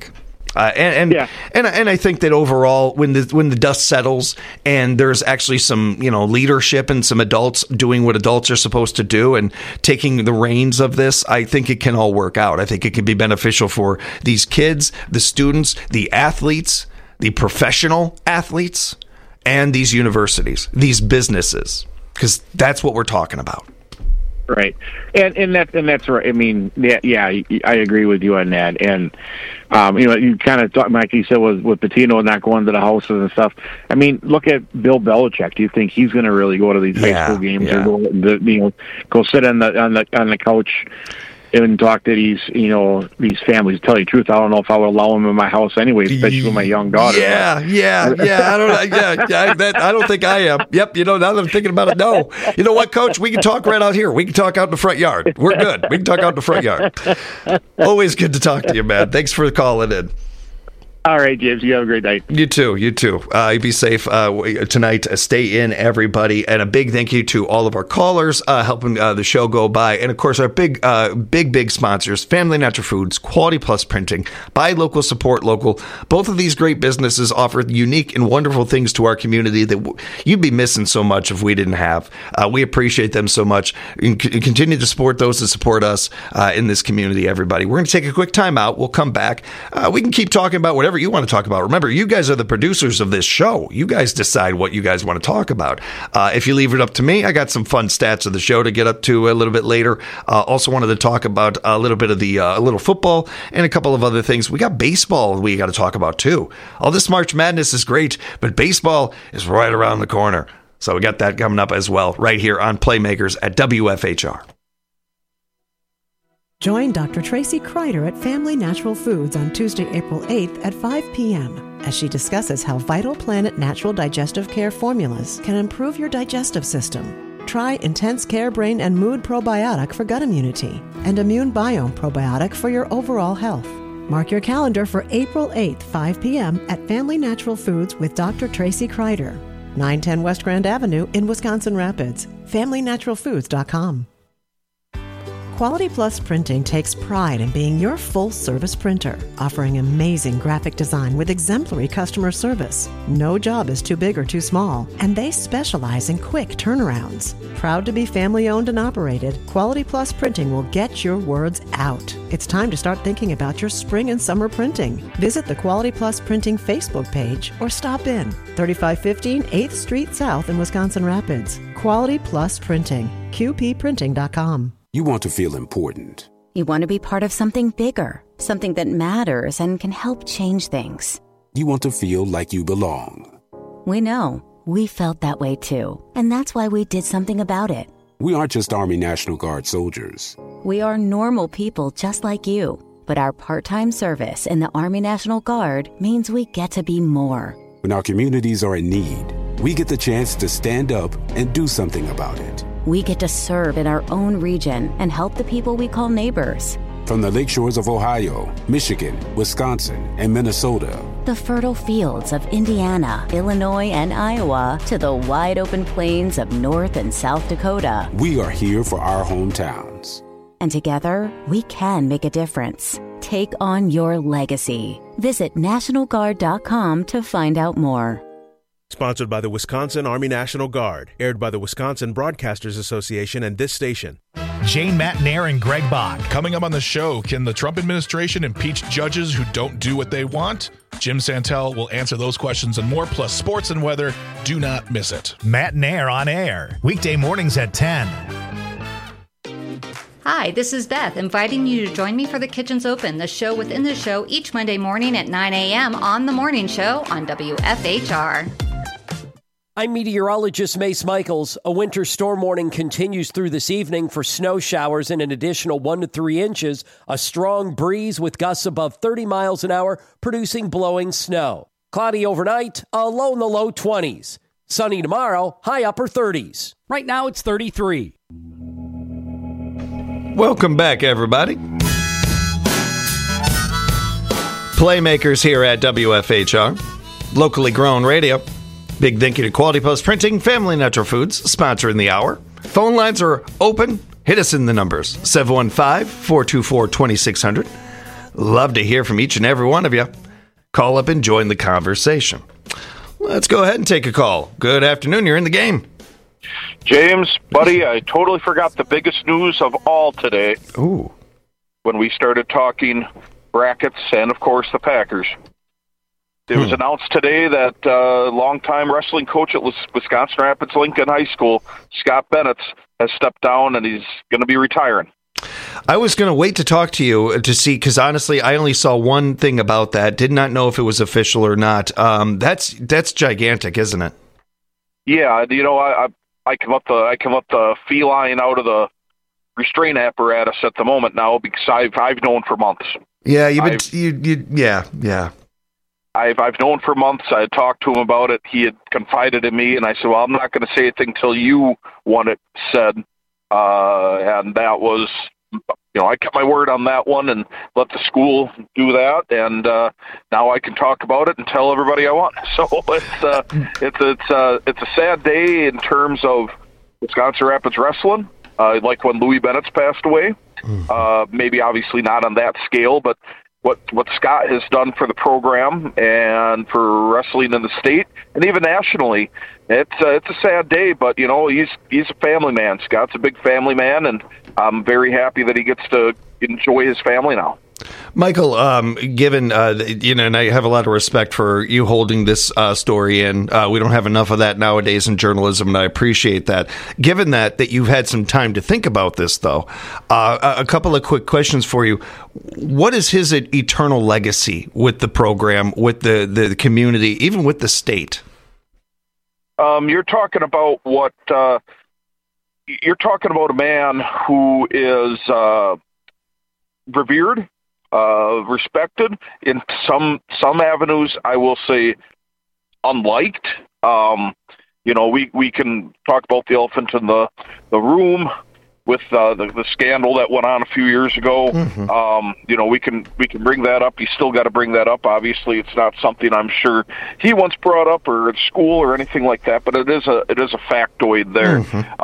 And I think that overall, when the dust settles and there's actually some leadership and some adults doing what adults are supposed to do and taking the reins of this, I think it can all work out. I think it can be beneficial for these kids, the students, the athletes, the professional athletes, and these universities, these businesses, because that's what we're talking about. Right, and that's right. I mean, I agree with you on that. And you kind of thought, like you said, with Patino not going to the houses and stuff. I mean, look at Bill Belichick. Do you think he's going to really go to these high school games or go sit on the couch and talk to these families? To tell you the truth, I don't know if I would allow them in my house anyway, especially with my young daughter. I don't think I am. Yep. Now that I'm thinking about it, no. You know what, Coach? We can talk right out here. We can talk out in the front yard. We're good. We can talk out in the front yard. Always good to talk to you, man. Thanks for calling in. All right, James, you have a great night. You too. You be safe tonight. Stay in, everybody. And a big thank you to all of our callers helping the show go by. And, of course, our big sponsors, Family Natural Foods, Quality Plus Printing, Buy Local, Support Local. Both of these great businesses offer unique and wonderful things to our community that you'd be missing so much if we didn't have. We appreciate them so much. And continue to support those that support us in this community, everybody. We're going to take a quick time out. We'll come back. We can keep talking about whatever you want to talk about. Remember, you guys are the producers of this show. You guys decide what you guys want to talk about. If you leave it up to me, I got some fun stats of the show to get up to a little bit later. Also wanted to talk about a little bit of the a little football and a couple of other things. We got baseball we got to talk about too. All this March Madness is great, but baseball is right around the corner. So we got that coming up as well right here on Playmakers at WFHR. Join Dr. Tracy Kreider at Family Natural Foods on Tuesday, April 8th at 5 p.m. as she discusses how Vital Planet Natural Digestive Care formulas can improve your digestive system. Try Intense Care Brain and Mood Probiotic for gut immunity and Immune Biome Probiotic for your overall health. Mark your calendar for April 8th, 5 p.m. at Family Natural Foods with Dr. Tracy Kreider, 910 West Grand Avenue in Wisconsin Rapids. FamilyNaturalFoods.com. Quality Plus Printing takes pride in being your full-service printer, offering amazing graphic design with exemplary customer service. No job is too big or too small, and they specialize in quick turnarounds. Proud to be family-owned and operated, Quality Plus Printing will get your words out. It's time to start thinking about your spring and summer printing. Visit the Quality Plus Printing Facebook page or stop in 3515 8th Street South in Wisconsin Rapids. Quality Plus Printing, QPprinting.com. You want to feel important. You want to be part of something bigger, something that matters and can help change things. You want to feel like you belong. We know. We felt that way too. And that's why we did something about it. We aren't just Army National Guard soldiers. We are normal people just like you. But our part-time service in the Army National Guard means we get to be more. When our communities are in need, we get the chance to stand up and do something about it. We get to serve in our own region and help the people we call neighbors. From the lakeshores of Ohio, Michigan, Wisconsin, and Minnesota, the fertile fields of Indiana, Illinois, and Iowa, to the wide open plains of North and South Dakota, we are here for our hometowns. And together, we can make a difference. Take on your legacy. Visit NationalGuard.com to find out more. Sponsored by the Wisconsin Army National Guard. Aired by the Wisconsin Broadcasters Association and this station. Jane Matnair and Greg Bond. Coming up on the show, can the Trump administration impeach judges who don't do what they want? Jim Santel will answer those questions and more, plus sports and weather. Do not miss it. Matnair on air. Weekday mornings at 10. Hi, this is Beth, inviting you to join me for The Kitchen's Open, the show within the show, each Monday morning at 9 a.m. on The Morning Show on WFHR. I'm meteorologist Mace Michaels. A winter storm warning continues through this evening for snow showers and an additional 1 to 3 inches. A strong breeze with gusts above 30 miles an hour, producing blowing snow. Cloudy overnight, a low in the low 20s. Sunny tomorrow, high upper 30s. Right now it's 33. Welcome back, everybody. Playmakers here at WFHR, locally grown radio. Big thank you to Quality Plus Printing, Family Natural Foods, sponsoring the hour. Phone lines are open. Hit us in the numbers, 715-424-2600. Love to hear from each and every one of you. Call up and join the conversation. Let's go ahead and take a call. Good afternoon. You're in the game. James, buddy, I totally forgot the biggest news of all today. Ooh. When we started talking brackets and, of course, the Packers. It was announced today that longtime wrestling coach at Wisconsin Rapids Lincoln High School, Scott Bennett, has stepped down and he's going to be retiring. I was going to wait to talk to you to see, because honestly, I only saw one thing about that. Did not know if it was official or not. That's gigantic, isn't it? Yeah, you know, I come up the feline out of the restraint apparatus at the moment now because I've known for months. Yeah, yeah. I've known for months. I had talked to him about it. He had confided in me, and I said, well, I'm not going to say anything till you want it said. And that was, you know, I kept my word on that one and let the school do that. And now I can talk about it and tell everybody I want. So it's a sad day in terms of Wisconsin Rapids wrestling, like when Louis Bennett's passed away. Maybe obviously not on that scale, but what Scott has done for the program and for wrestling in the state and even nationally, it's a sad day. But you know, he's a family man. Scott's a big family man, and I'm very happy that he gets to enjoy his family now. Michael, given, and I have a lot of respect for you holding this story in. We don't have enough of that nowadays in journalism, and I appreciate that. Given that you've had some time to think about this, though, a couple of quick questions for you. What is his eternal legacy with the program, with the community, even with the state? You're talking about you're talking about a man who is revered, respected in some avenues. I will say unliked. You know, we can talk about the elephant in the room with the scandal that went on a few years ago. You know, we can bring that up. You still got to bring that up. Obviously, it's not something I'm sure he once brought up or at school or anything like that. But it is a factoid there.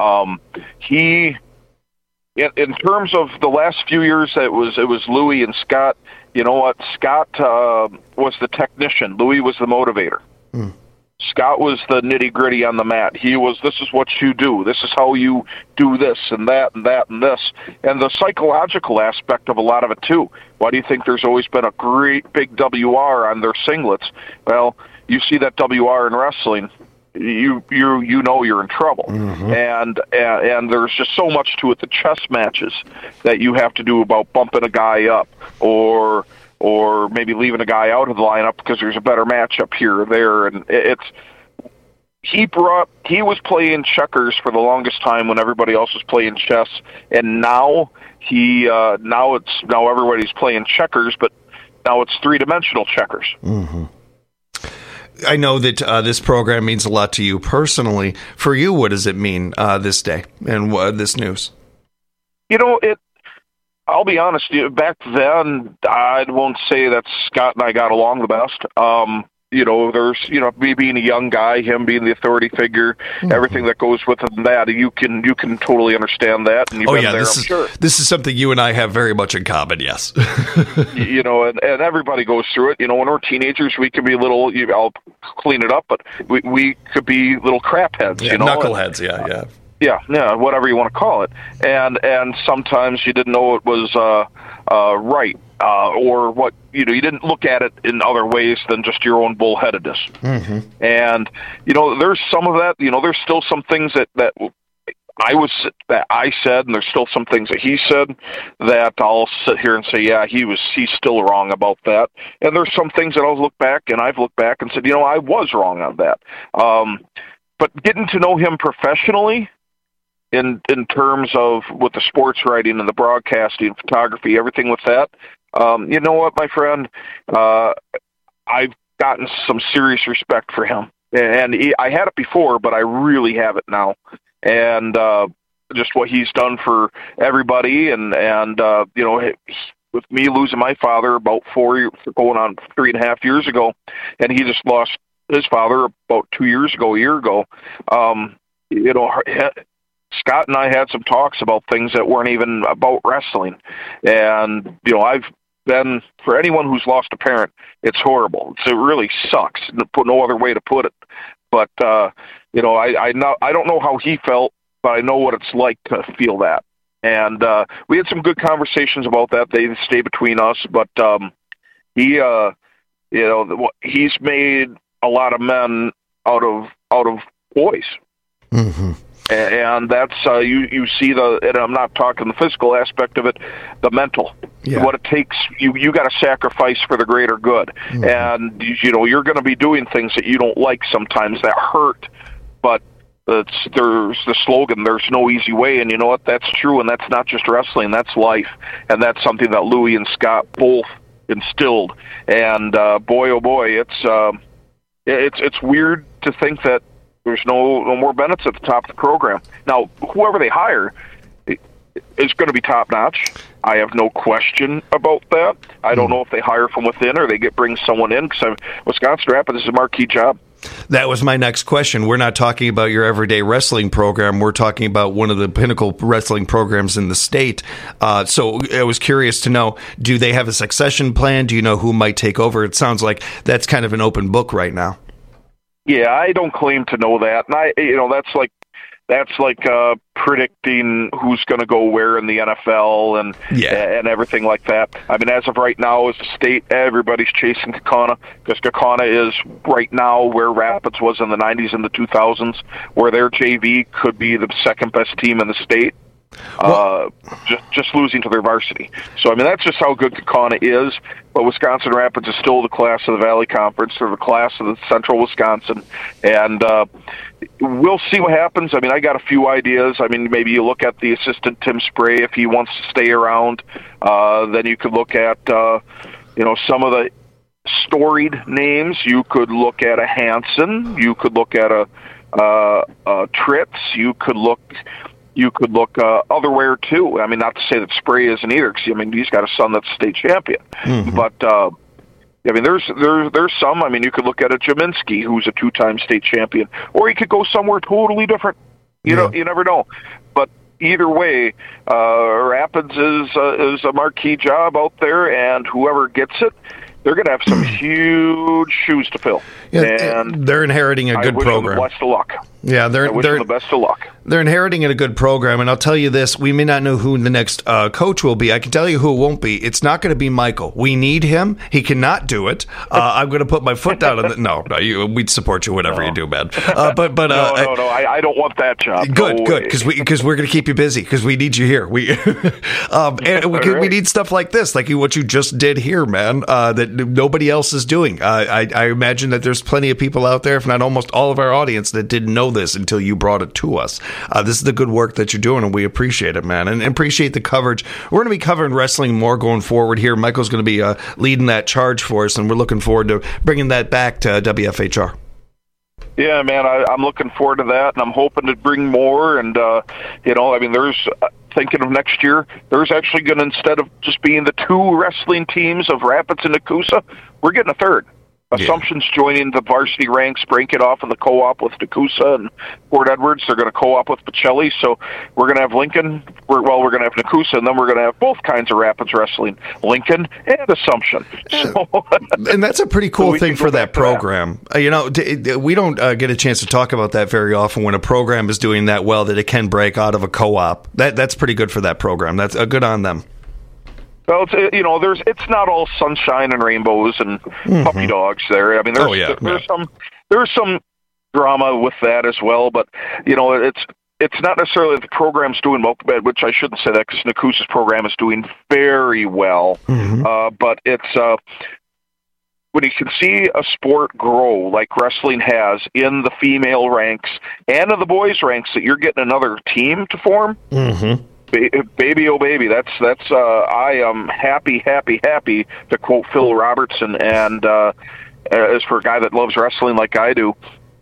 In terms of the last few years, it was Louis and Scott. You know what? Scott was the technician. Louis was the motivator. Scott was the nitty-gritty on the mat. He was, this is what you do. This is how you do this and that and that and this. And the psychological aspect of a lot of it, too. Why do you think there's always been a great big WR on their singlets? Well, you see that WR in wrestling, you know you're in trouble. And there's just so much to it, the chess matches that you have to do about bumping a guy up or maybe leaving a guy out of the lineup because there's a better matchup here or there. And he was playing checkers for the longest time when everybody else was playing chess, and now now everybody's playing checkers, but now it's three-dimensional checkers. I know that this program means a lot to you personally. For you, what does it mean this day and this news? You know, I'll be honest, back then, I won't say that Scott and I got along the best. You know, there's, you know, me being a young guy, him being the authority figure, everything that goes with that, you can totally understand that. And you've been there, I'm sure. This is something you and I have very much in common, yes. You know, and everybody goes through it. You know, when we're teenagers, we can be little, I'll clean it up, but we could be little crap heads, you know. Knuckleheads, Yeah, whatever you want to call it. And sometimes you didn't know it was right, or what, you know, you didn't look at it in other ways than just your own bullheadedness. And, you know, there's some of that, you know, there's still some things that I said, and there's still some things that he said that I'll sit here and say, yeah, he's still wrong about that. And there's some things that I've looked back and said, you know, I was wrong on that. But getting to know him professionally, in terms of with the sports writing and the broadcasting, photography, everything with that, you know what, my friend, I've gotten some serious respect for him, and I had it before, but I really have it now, and just what he's done for everybody, and you know, with me losing my father about going on 3.5 years ago, and he just lost his father about a year ago. You know, Scott and I had some talks about things that weren't even about wrestling. And, you know, I've been, for anyone who's lost a parent, it's horrible. It really sucks. No other way to put it. But I don't know how he felt, but I know what it's like to feel that. And we had some good conversations about that. They stay between us, but he's made a lot of men out of boys. Mm-hmm. And that's you see and I'm not talking the physical aspect of it, the mental. Yeah. What it takes, you got to sacrifice for the greater good. Mm-hmm. And you're going to be doing things that you don't like sometimes that hurt, but there's the slogan, there's no easy way, and you know what, that's true, and that's not just wrestling, that's life, and that's something that Louie and Scott both instilled. And boy, oh boy, it's weird to think that there's no more Bennetts at the top of the program. Now, whoever they hire is going to be top-notch. I have no question about that. I don't know if they hire from within or they bring someone in, because Wisconsin Rapids is a marquee job. That was my next question. We're not talking about your everyday wrestling program. We're talking about one of the pinnacle wrestling programs in the state. So I was curious to know, do they have a succession plan? Do you know who might take over? It sounds like that's kind of an open book right now. Yeah, I don't claim to know that. And that's like predicting who's going to go where in the NFL and everything like that. I mean, as of right now, as a state, everybody's chasing Kaukauna, because Kaukauna is right now where Rapids was in the 90s and the 2000s, where their JV could be the second best team in the state. Just losing to their varsity. So, I mean, that's just how good Kaukauna is. But Wisconsin Rapids is still the class of the Valley Conference. They're the class of the Central Wisconsin. And we'll see what happens. I mean, I got a few ideas. I mean, maybe you look at the assistant Tim Spray if he wants to stay around. Then you could look at, some of the storied names. You could look at a Hansen. You could look at a Tritz. You could look otherwhere too. I mean, not to say that Spray isn't either, because I mean he's got a son that's state champion. Mm-hmm. But I mean, there's some. I mean, you could look at a Jaminski, who's a 2-time state champion, or he could go somewhere totally different. You never know. But either way, Rapids is a marquee job out there, and whoever gets it, they're going to have some huge shoes to fill. Yeah, and they're inheriting a good program. I wish them the best of luck. Yeah, I wish them the best of luck. They're inheriting a good program, and I'll tell you this, we may not know who the next coach will be. I can tell you who it won't be. It's not going to be Michael. We need him. He cannot do it. I'm going to put my foot down on it. No, we'd support you whatever you do, man. But no, I don't want that job. Good, because we're going to keep you busy, because we need you here. We need stuff like this, like what you just did here, man, that nobody else is doing. I imagine that there's plenty of people out there, if not almost all of our audience, that didn't know this until you brought it to us. This is the good work that you're doing, and we appreciate it, man, and appreciate the coverage. We're going to be covering wrestling more going forward here. Michael's going to be leading that charge for us, and we're looking forward to bringing that back to WFHR. Yeah, man, I'm looking forward to that, and I'm hoping to bring more. And I mean, there's thinking of next year, there's actually going to, instead of just being the 2 wrestling teams of Rapids and Nakusa, we're getting a third. Assumption's joining the varsity ranks, break it off in the co-op with Nakusa and Port Edwards. They're going to co-op with Pacelli. So we're going to have Lincoln. We're going to have Nakusa, and then we're going to have both kinds of Rapids wrestling, Lincoln and Assumption. And that's a pretty cool thing for that program. We don't get a chance to talk about that very often, when a program is doing that well, that it can break out of a co-op. That's pretty good for that program. That's good on them. Well, it's not all sunshine and rainbows and puppy dogs there. I mean, there's some drama with that as well, but it's not necessarily the program's doing well, which I shouldn't say that, because Nakusa's program is doing very well. Mm-hmm. But it's when you can see a sport grow like wrestling has in the female ranks and in the boys ranks, that you're getting another team to form. Mm-hmm. Baby, oh baby, that's I am happy to quote Phil Robertson, and as for a guy that loves wrestling like I do,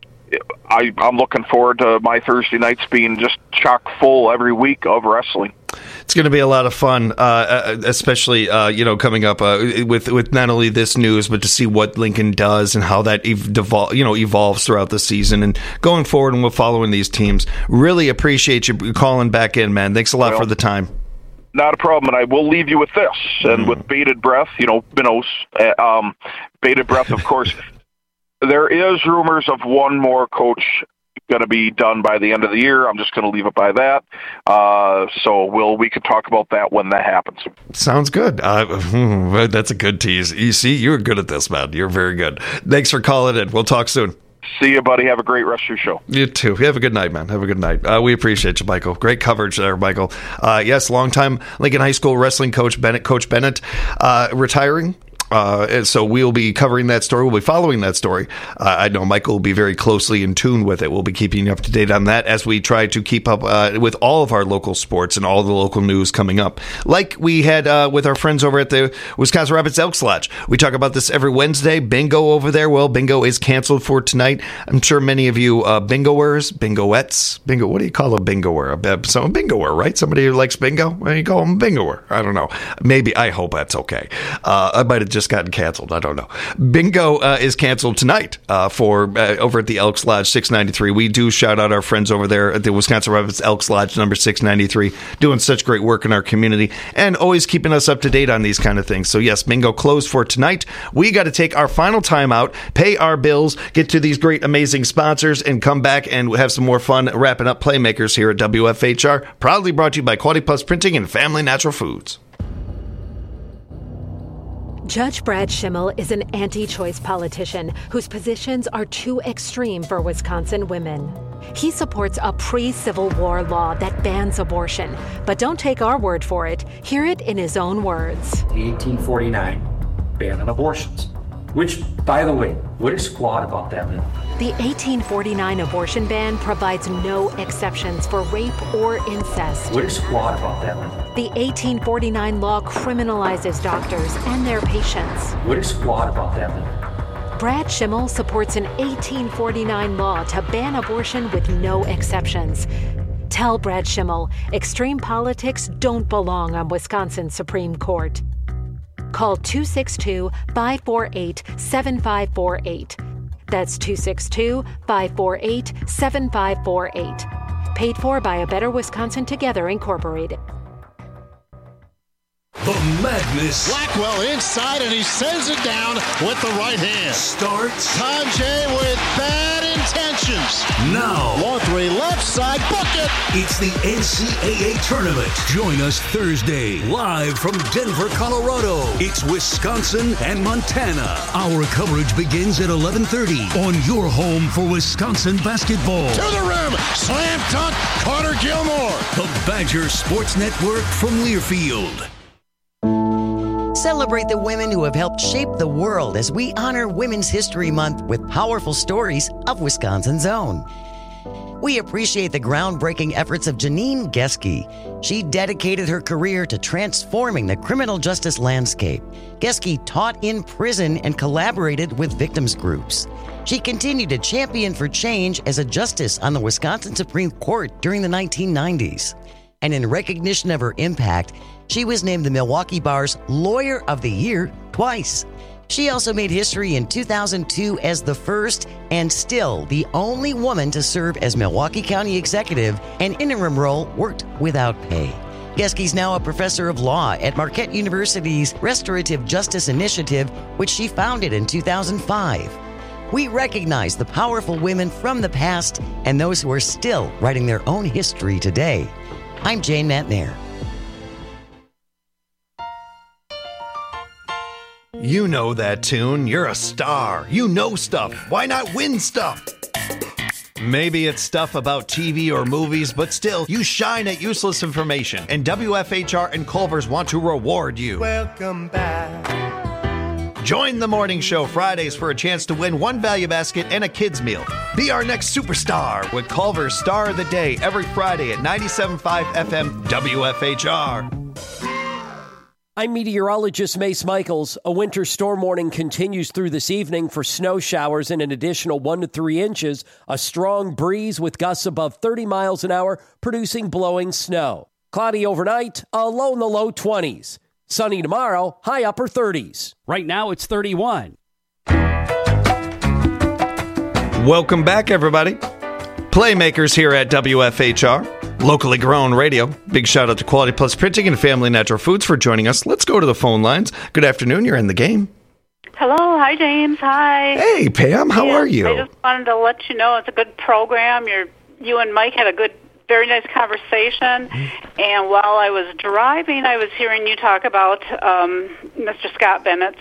I'm looking forward to my Thursday nights being just chock full every week of wrestling. It's going to be a lot of fun, especially coming up with not only this news, but to see what Lincoln does and how that evolves throughout the season and going forward. And we're following these teams. Really appreciate you calling back in, man. Thanks a lot for the time. Not a problem, and I will leave you with this. And with bated breath, Minos, bated breath, of course, there is rumors of one more coach going to be done by the end of the year. I'm just going to leave it by that. So we could talk about that when that happens. Sounds good. That's a good tease. You see, you're good at this, man. You're very good. Thanks for calling in. We'll talk soon. See you, buddy. Have a great rest of your show. You too. Have a good night, man. Have a good night. We appreciate you, Michael. Great coverage there, Michael. Yes, longtime Lincoln High School wrestling coach Coach Bennett, retiring. And so we'll be covering that story. We'll be following that story. I know Michael will be very closely in tune with it. We'll be keeping you up to date on that as we try to keep up with all of our local sports and all the local news coming up. Like we had with our friends over at the Wisconsin Rapids Elks Lodge. We talk about this every Wednesday. Bingo over there. Well, bingo is canceled for tonight. I'm sure many of you bingoers, bingoettes, bingo. What do you call a bingoer? A bingoer, right? Somebody who likes bingo? Well, you call them a bingoer. I don't know. Maybe. I hope that's okay. I might have just gotten canceled. I don't know. Bingo is canceled tonight for over at the Elks Lodge 693. We do shout out our friends over there at the Wisconsin Rapids Elks Lodge number 693, doing such great work in our community and always keeping us up to date on these kind of things. So yes, bingo closed for tonight. We got to take our final time out, pay our bills, get to these great, amazing sponsors, and come back and have some more fun wrapping up Playmakers here at WFHR. Proudly brought to you by Quality Plus Printing and Family Natural Foods. Judge Brad Schimmel is an anti-choice politician whose positions are too extreme for Wisconsin women. He supports a pre-Civil War law that bans abortion. But don't take our word for it. Hear it in his own words. The 1849 ban on abortions. Which, by the way, what is flawed about that bill? The 1849 abortion ban provides no exceptions for rape or incest. What is flawed about that bill? The 1849 law criminalizes doctors and their patients. What is flawed about that bill? Brad Schimmel supports an 1849 law to ban abortion with no exceptions. Tell Brad Schimmel, extreme politics don't belong on Wisconsin's Supreme Court. Call 262-548-7548. That's 262-548-7548. Paid for by A Better Wisconsin Together, Incorporated. The madness. Blackwell inside, and he sends it down with the right hand. Starts. Tajay with bad intentions. Now. Long three, left side, bucket. It's the NCAA tournament. Join us Thursday, live from Denver, Colorado. It's Wisconsin and Montana. Our coverage begins at 11:30 on your home for Wisconsin basketball. To the rim, slam dunk, Carter Gilmore. The Badger Sports Network from Learfield. Celebrate the women who have helped shape the world as we honor Women's History Month with powerful stories of Wisconsin's own. We appreciate the groundbreaking efforts of Janine Geske. She dedicated her career to transforming the criminal justice landscape. Geske taught in prison and collaborated with victims groups. She continued to champion for change as a justice on the Wisconsin Supreme Court during the 1990s. And in recognition of her impact, she was named the Milwaukee Bar's Lawyer of the Year twice. She also made history in 2002 as the first and still the only woman to serve as Milwaukee County Executive, an interim role worked without pay. Geske's now a professor of law at Marquette University's Restorative Justice Initiative, which she founded in 2005. We recognize the powerful women from the past and those who are still writing their own history today. I'm Jane Matnair. You know that tune. You're a star. You know stuff. Why not win stuff? Maybe it's stuff about TV or movies, but still, you shine at useless information. And WFHR and Culver's want to reward you. Welcome back. Join the morning show Fridays for a chance to win one value basket and a kid's meal. Be our next superstar with Culver's Star of the Day every Friday at 97.5 FM WFHR. I'm meteorologist Mace Michaels. A winter storm warning continues through this evening for snow showers and an additional 1 to 3 inches. A strong breeze with gusts above 30 miles an hour, producing blowing snow. Cloudy overnight, a low in the low 20s. Sunny tomorrow, high upper 30s. Right now it's 31. Welcome back, everybody. Playmakers here at WFHR. Locally grown radio. Big shout out to Quality Plus Printing and Family Natural Foods for joining us. Let's go to the phone lines. Good afternoon. You're in the game. Hello. Hi, James. Hi. Hey, Pam. How are you? I just wanted to let you know it's a good program. You and Mike had a very nice conversation. And while I was driving, I was hearing you talk about Mr. Scott Bennett's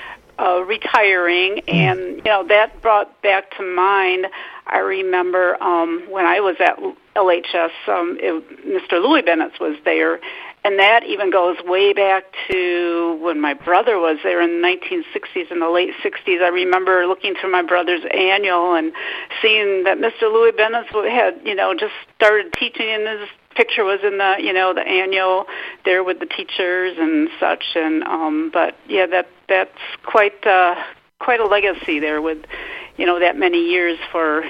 retiring. And, that brought back to mind, I remember when I was at LHS, Mr. Louis Bennett was there. And that even goes way back to when my brother was there in the 1960s, in the late 60s. I remember looking through my brother's annual and seeing that Mr. Louis Bennett had, just started teaching, and his picture was in the, the annual there with the teachers and such. And but yeah, that's quite a legacy there with, that many years for,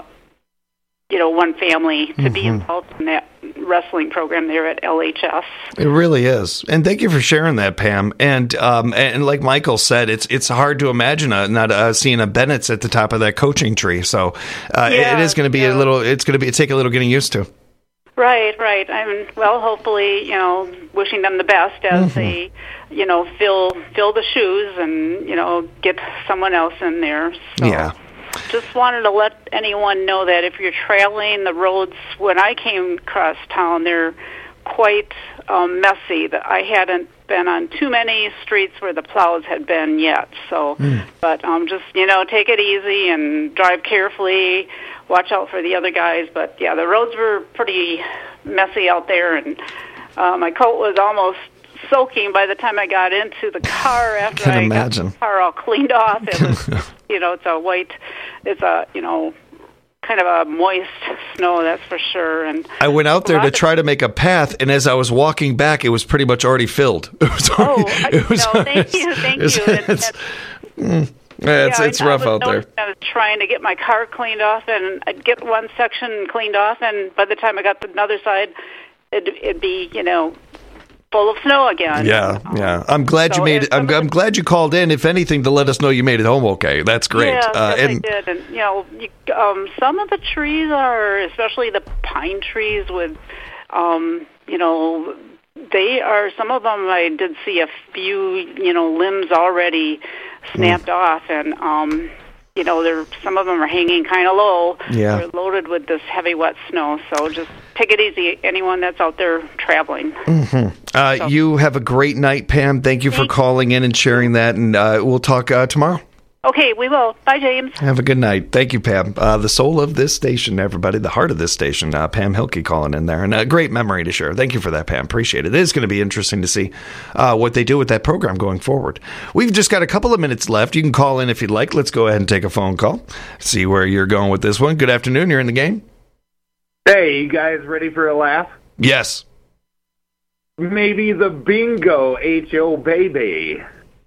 one family to be involved in that wrestling program there at LHS. It really is. And thank you for sharing that, Pam. And like Michael said, it's hard to imagine not seeing a Bennett's at the top of that coaching tree. So it is going to be take a little getting used to. Right. Hopefully, wishing them the best as they, fill the shoes and, get someone else in there. So. Yeah. Just wanted to let anyone know that if you're traveling the roads, when I came across town, they're quite messy. I hadn't been on too many streets where the plows had been yet. So, but just, take it easy and drive carefully. Watch out for the other guys. But, yeah, the roads were pretty messy out there, and my coat was almost soaking by the time I got into the car after I got the car all cleaned off. It was, it's a kind of a moist snow, that's for sure. And I went out there to try to make a path, and as I was walking back, it was pretty much already filled. Thank you. It's rough out there. I was trying to get my car cleaned off, and I'd get one section cleaned off, and by the time I got to the other side, it'd be, full of snow again. Yeah. I'm glad you made it. I'm glad you called in, if anything, to let us know you made it home okay. That's great. Yeah, I did. And, some of the trees are, especially the pine trees with, they are, some of them I did see a few, limbs already snapped off, and, some of them are hanging kind of low. Yeah. They're loaded with this heavy, wet snow. So just take it easy, anyone that's out there traveling. You have a great night, Pam. Thank you for calling in and sharing that, and we'll talk tomorrow. Okay, we will. Bye, James. Have a good night. Thank you, Pam. The soul of this station, everybody, the heart of this station, Pam Hilke calling in there. And a great memory to share. Thank you for that, Pam. Appreciate it. It is going to be interesting to see what they do with that program going forward. We've just got a couple of minutes left. You can call in if you'd like. Let's go ahead and take a phone call. See where you're going with this one. Good afternoon. You're in the game. Hey, you guys ready for a laugh? Yes. Maybe the bingo H.O. baby.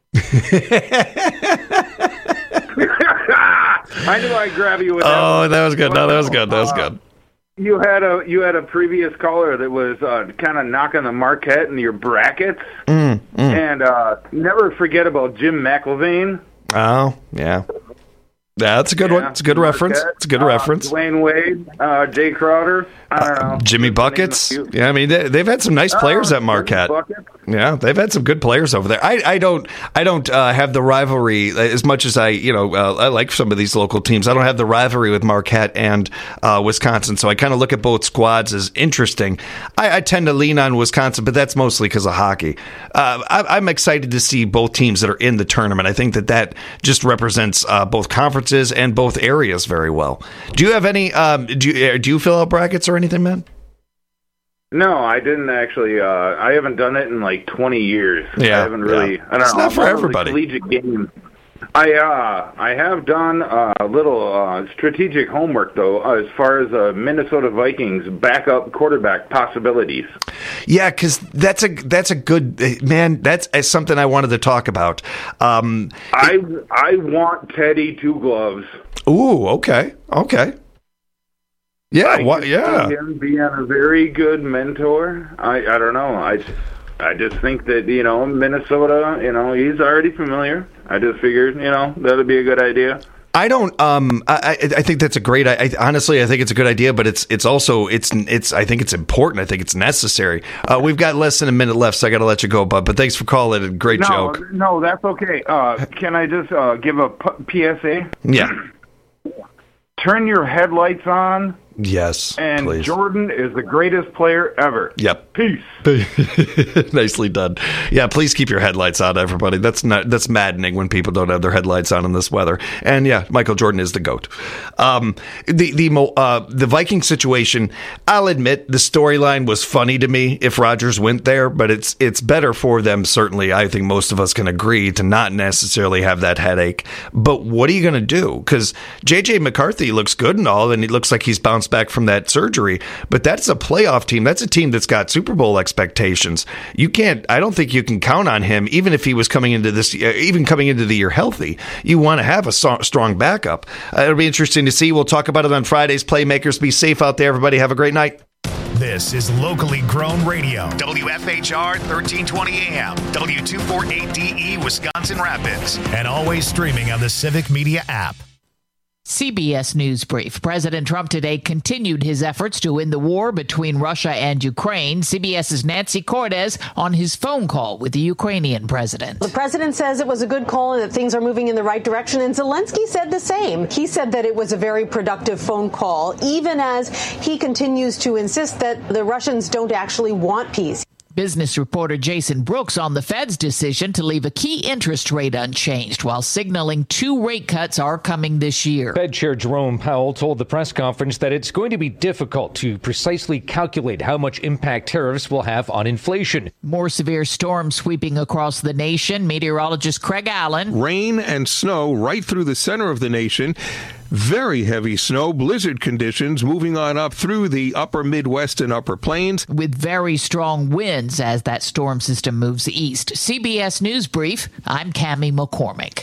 I knew I'd grab you with that. Oh, that was good. No, that was good. That was good. You had a previous caller that was kind of knocking the Marquette in your brackets. And never forget about Jim McIlvain. Oh, yeah. That's a good one. It's a good reference. It's a good reference. Dwayne Wade, Jay Crowder. I don't know. Jimmy Buckets. Yeah, I mean they've had some nice players at Marquette. Yeah, they've had some good players over there. I don't have the rivalry as much as I like some of these local teams. I don't have the rivalry with Marquette and Wisconsin, so I kind of look at both squads as interesting. I tend to lean on Wisconsin, but that's mostly because of hockey. I'm excited to see both teams that are in the tournament. I think that just represents both conferences and both areas very well. Do you have any? Do you fill out brackets or anything, man? No, I didn't actually. I haven't done it in like 20 years. Yeah, I haven't really. Yeah. I don't know. It's not for everybody. Collegiate game. I have done a little strategic homework though, as far as Minnesota Vikings backup quarterback possibilities. Yeah, because that's a good man. That's something I wanted to talk about. I want Teddy Two Gloves. Ooh, okay. Yeah, I see him being a very good mentor. I don't know. I just think that, Minnesota, he's already familiar. I just figured, that'd be a good idea. I don't. I think that's a great. Honestly, I think it's a good idea, but it's also I think it's important. I think it's necessary. We've got less than a minute left, so I got to let you go, bud. But thanks for calling. A great joke. No, that's okay. Can I just give a PSA? Yeah. Turn your headlights on. Yes, and please. Jordan is the greatest player ever. Yep. Peace. Nicely done. Yeah, please keep your headlights on, everybody. That's maddening when people don't have their headlights on in this weather. And yeah, Michael Jordan is the GOAT. The Viking situation, I'll admit the storyline was funny to me if Rodgers went there, but it's better for them, certainly. I think most of us can agree to not necessarily have that headache. But what are you going to do? Because J.J. McCarthy looks good and all, and it looks like he's bounced back from that surgery, but that's a playoff team. That's a team that's got Super Bowl expectations. I don't think you can count on him, even if he was coming into the year healthy. You want to have a strong backup. It'll be interesting to see. We'll talk about it on Friday's Playmakers. Be safe out there, everybody. Have a great night. This is locally grown radio. WFHR 1320 AM, W248DE, Wisconsin Rapids, and always streaming on the Civic Media app. CBS News Brief. President Trump today continued his efforts to win the war between Russia and Ukraine. CBS's Nancy Cordes on his phone call with the Ukrainian president. The president says it was a good call and that things are moving in the right direction, and Zelensky said the same. He said that it was a very productive phone call, even as he continues to insist that the Russians don't actually want peace. Business reporter Jason Brooks on the Fed's decision to leave a key interest rate unchanged while signaling 2 rate cuts are coming this year. Fed Chair Jerome Powell told the press conference that it's going to be difficult to precisely calculate how much impact tariffs will have on inflation. More severe storms sweeping across the nation. Meteorologist Craig Allen. Rain and snow right through the center of the nation. Very heavy snow, blizzard conditions moving on up through the upper Midwest and upper plains. With very strong winds as that storm system moves east. CBS News Brief, I'm Cammie McCormick.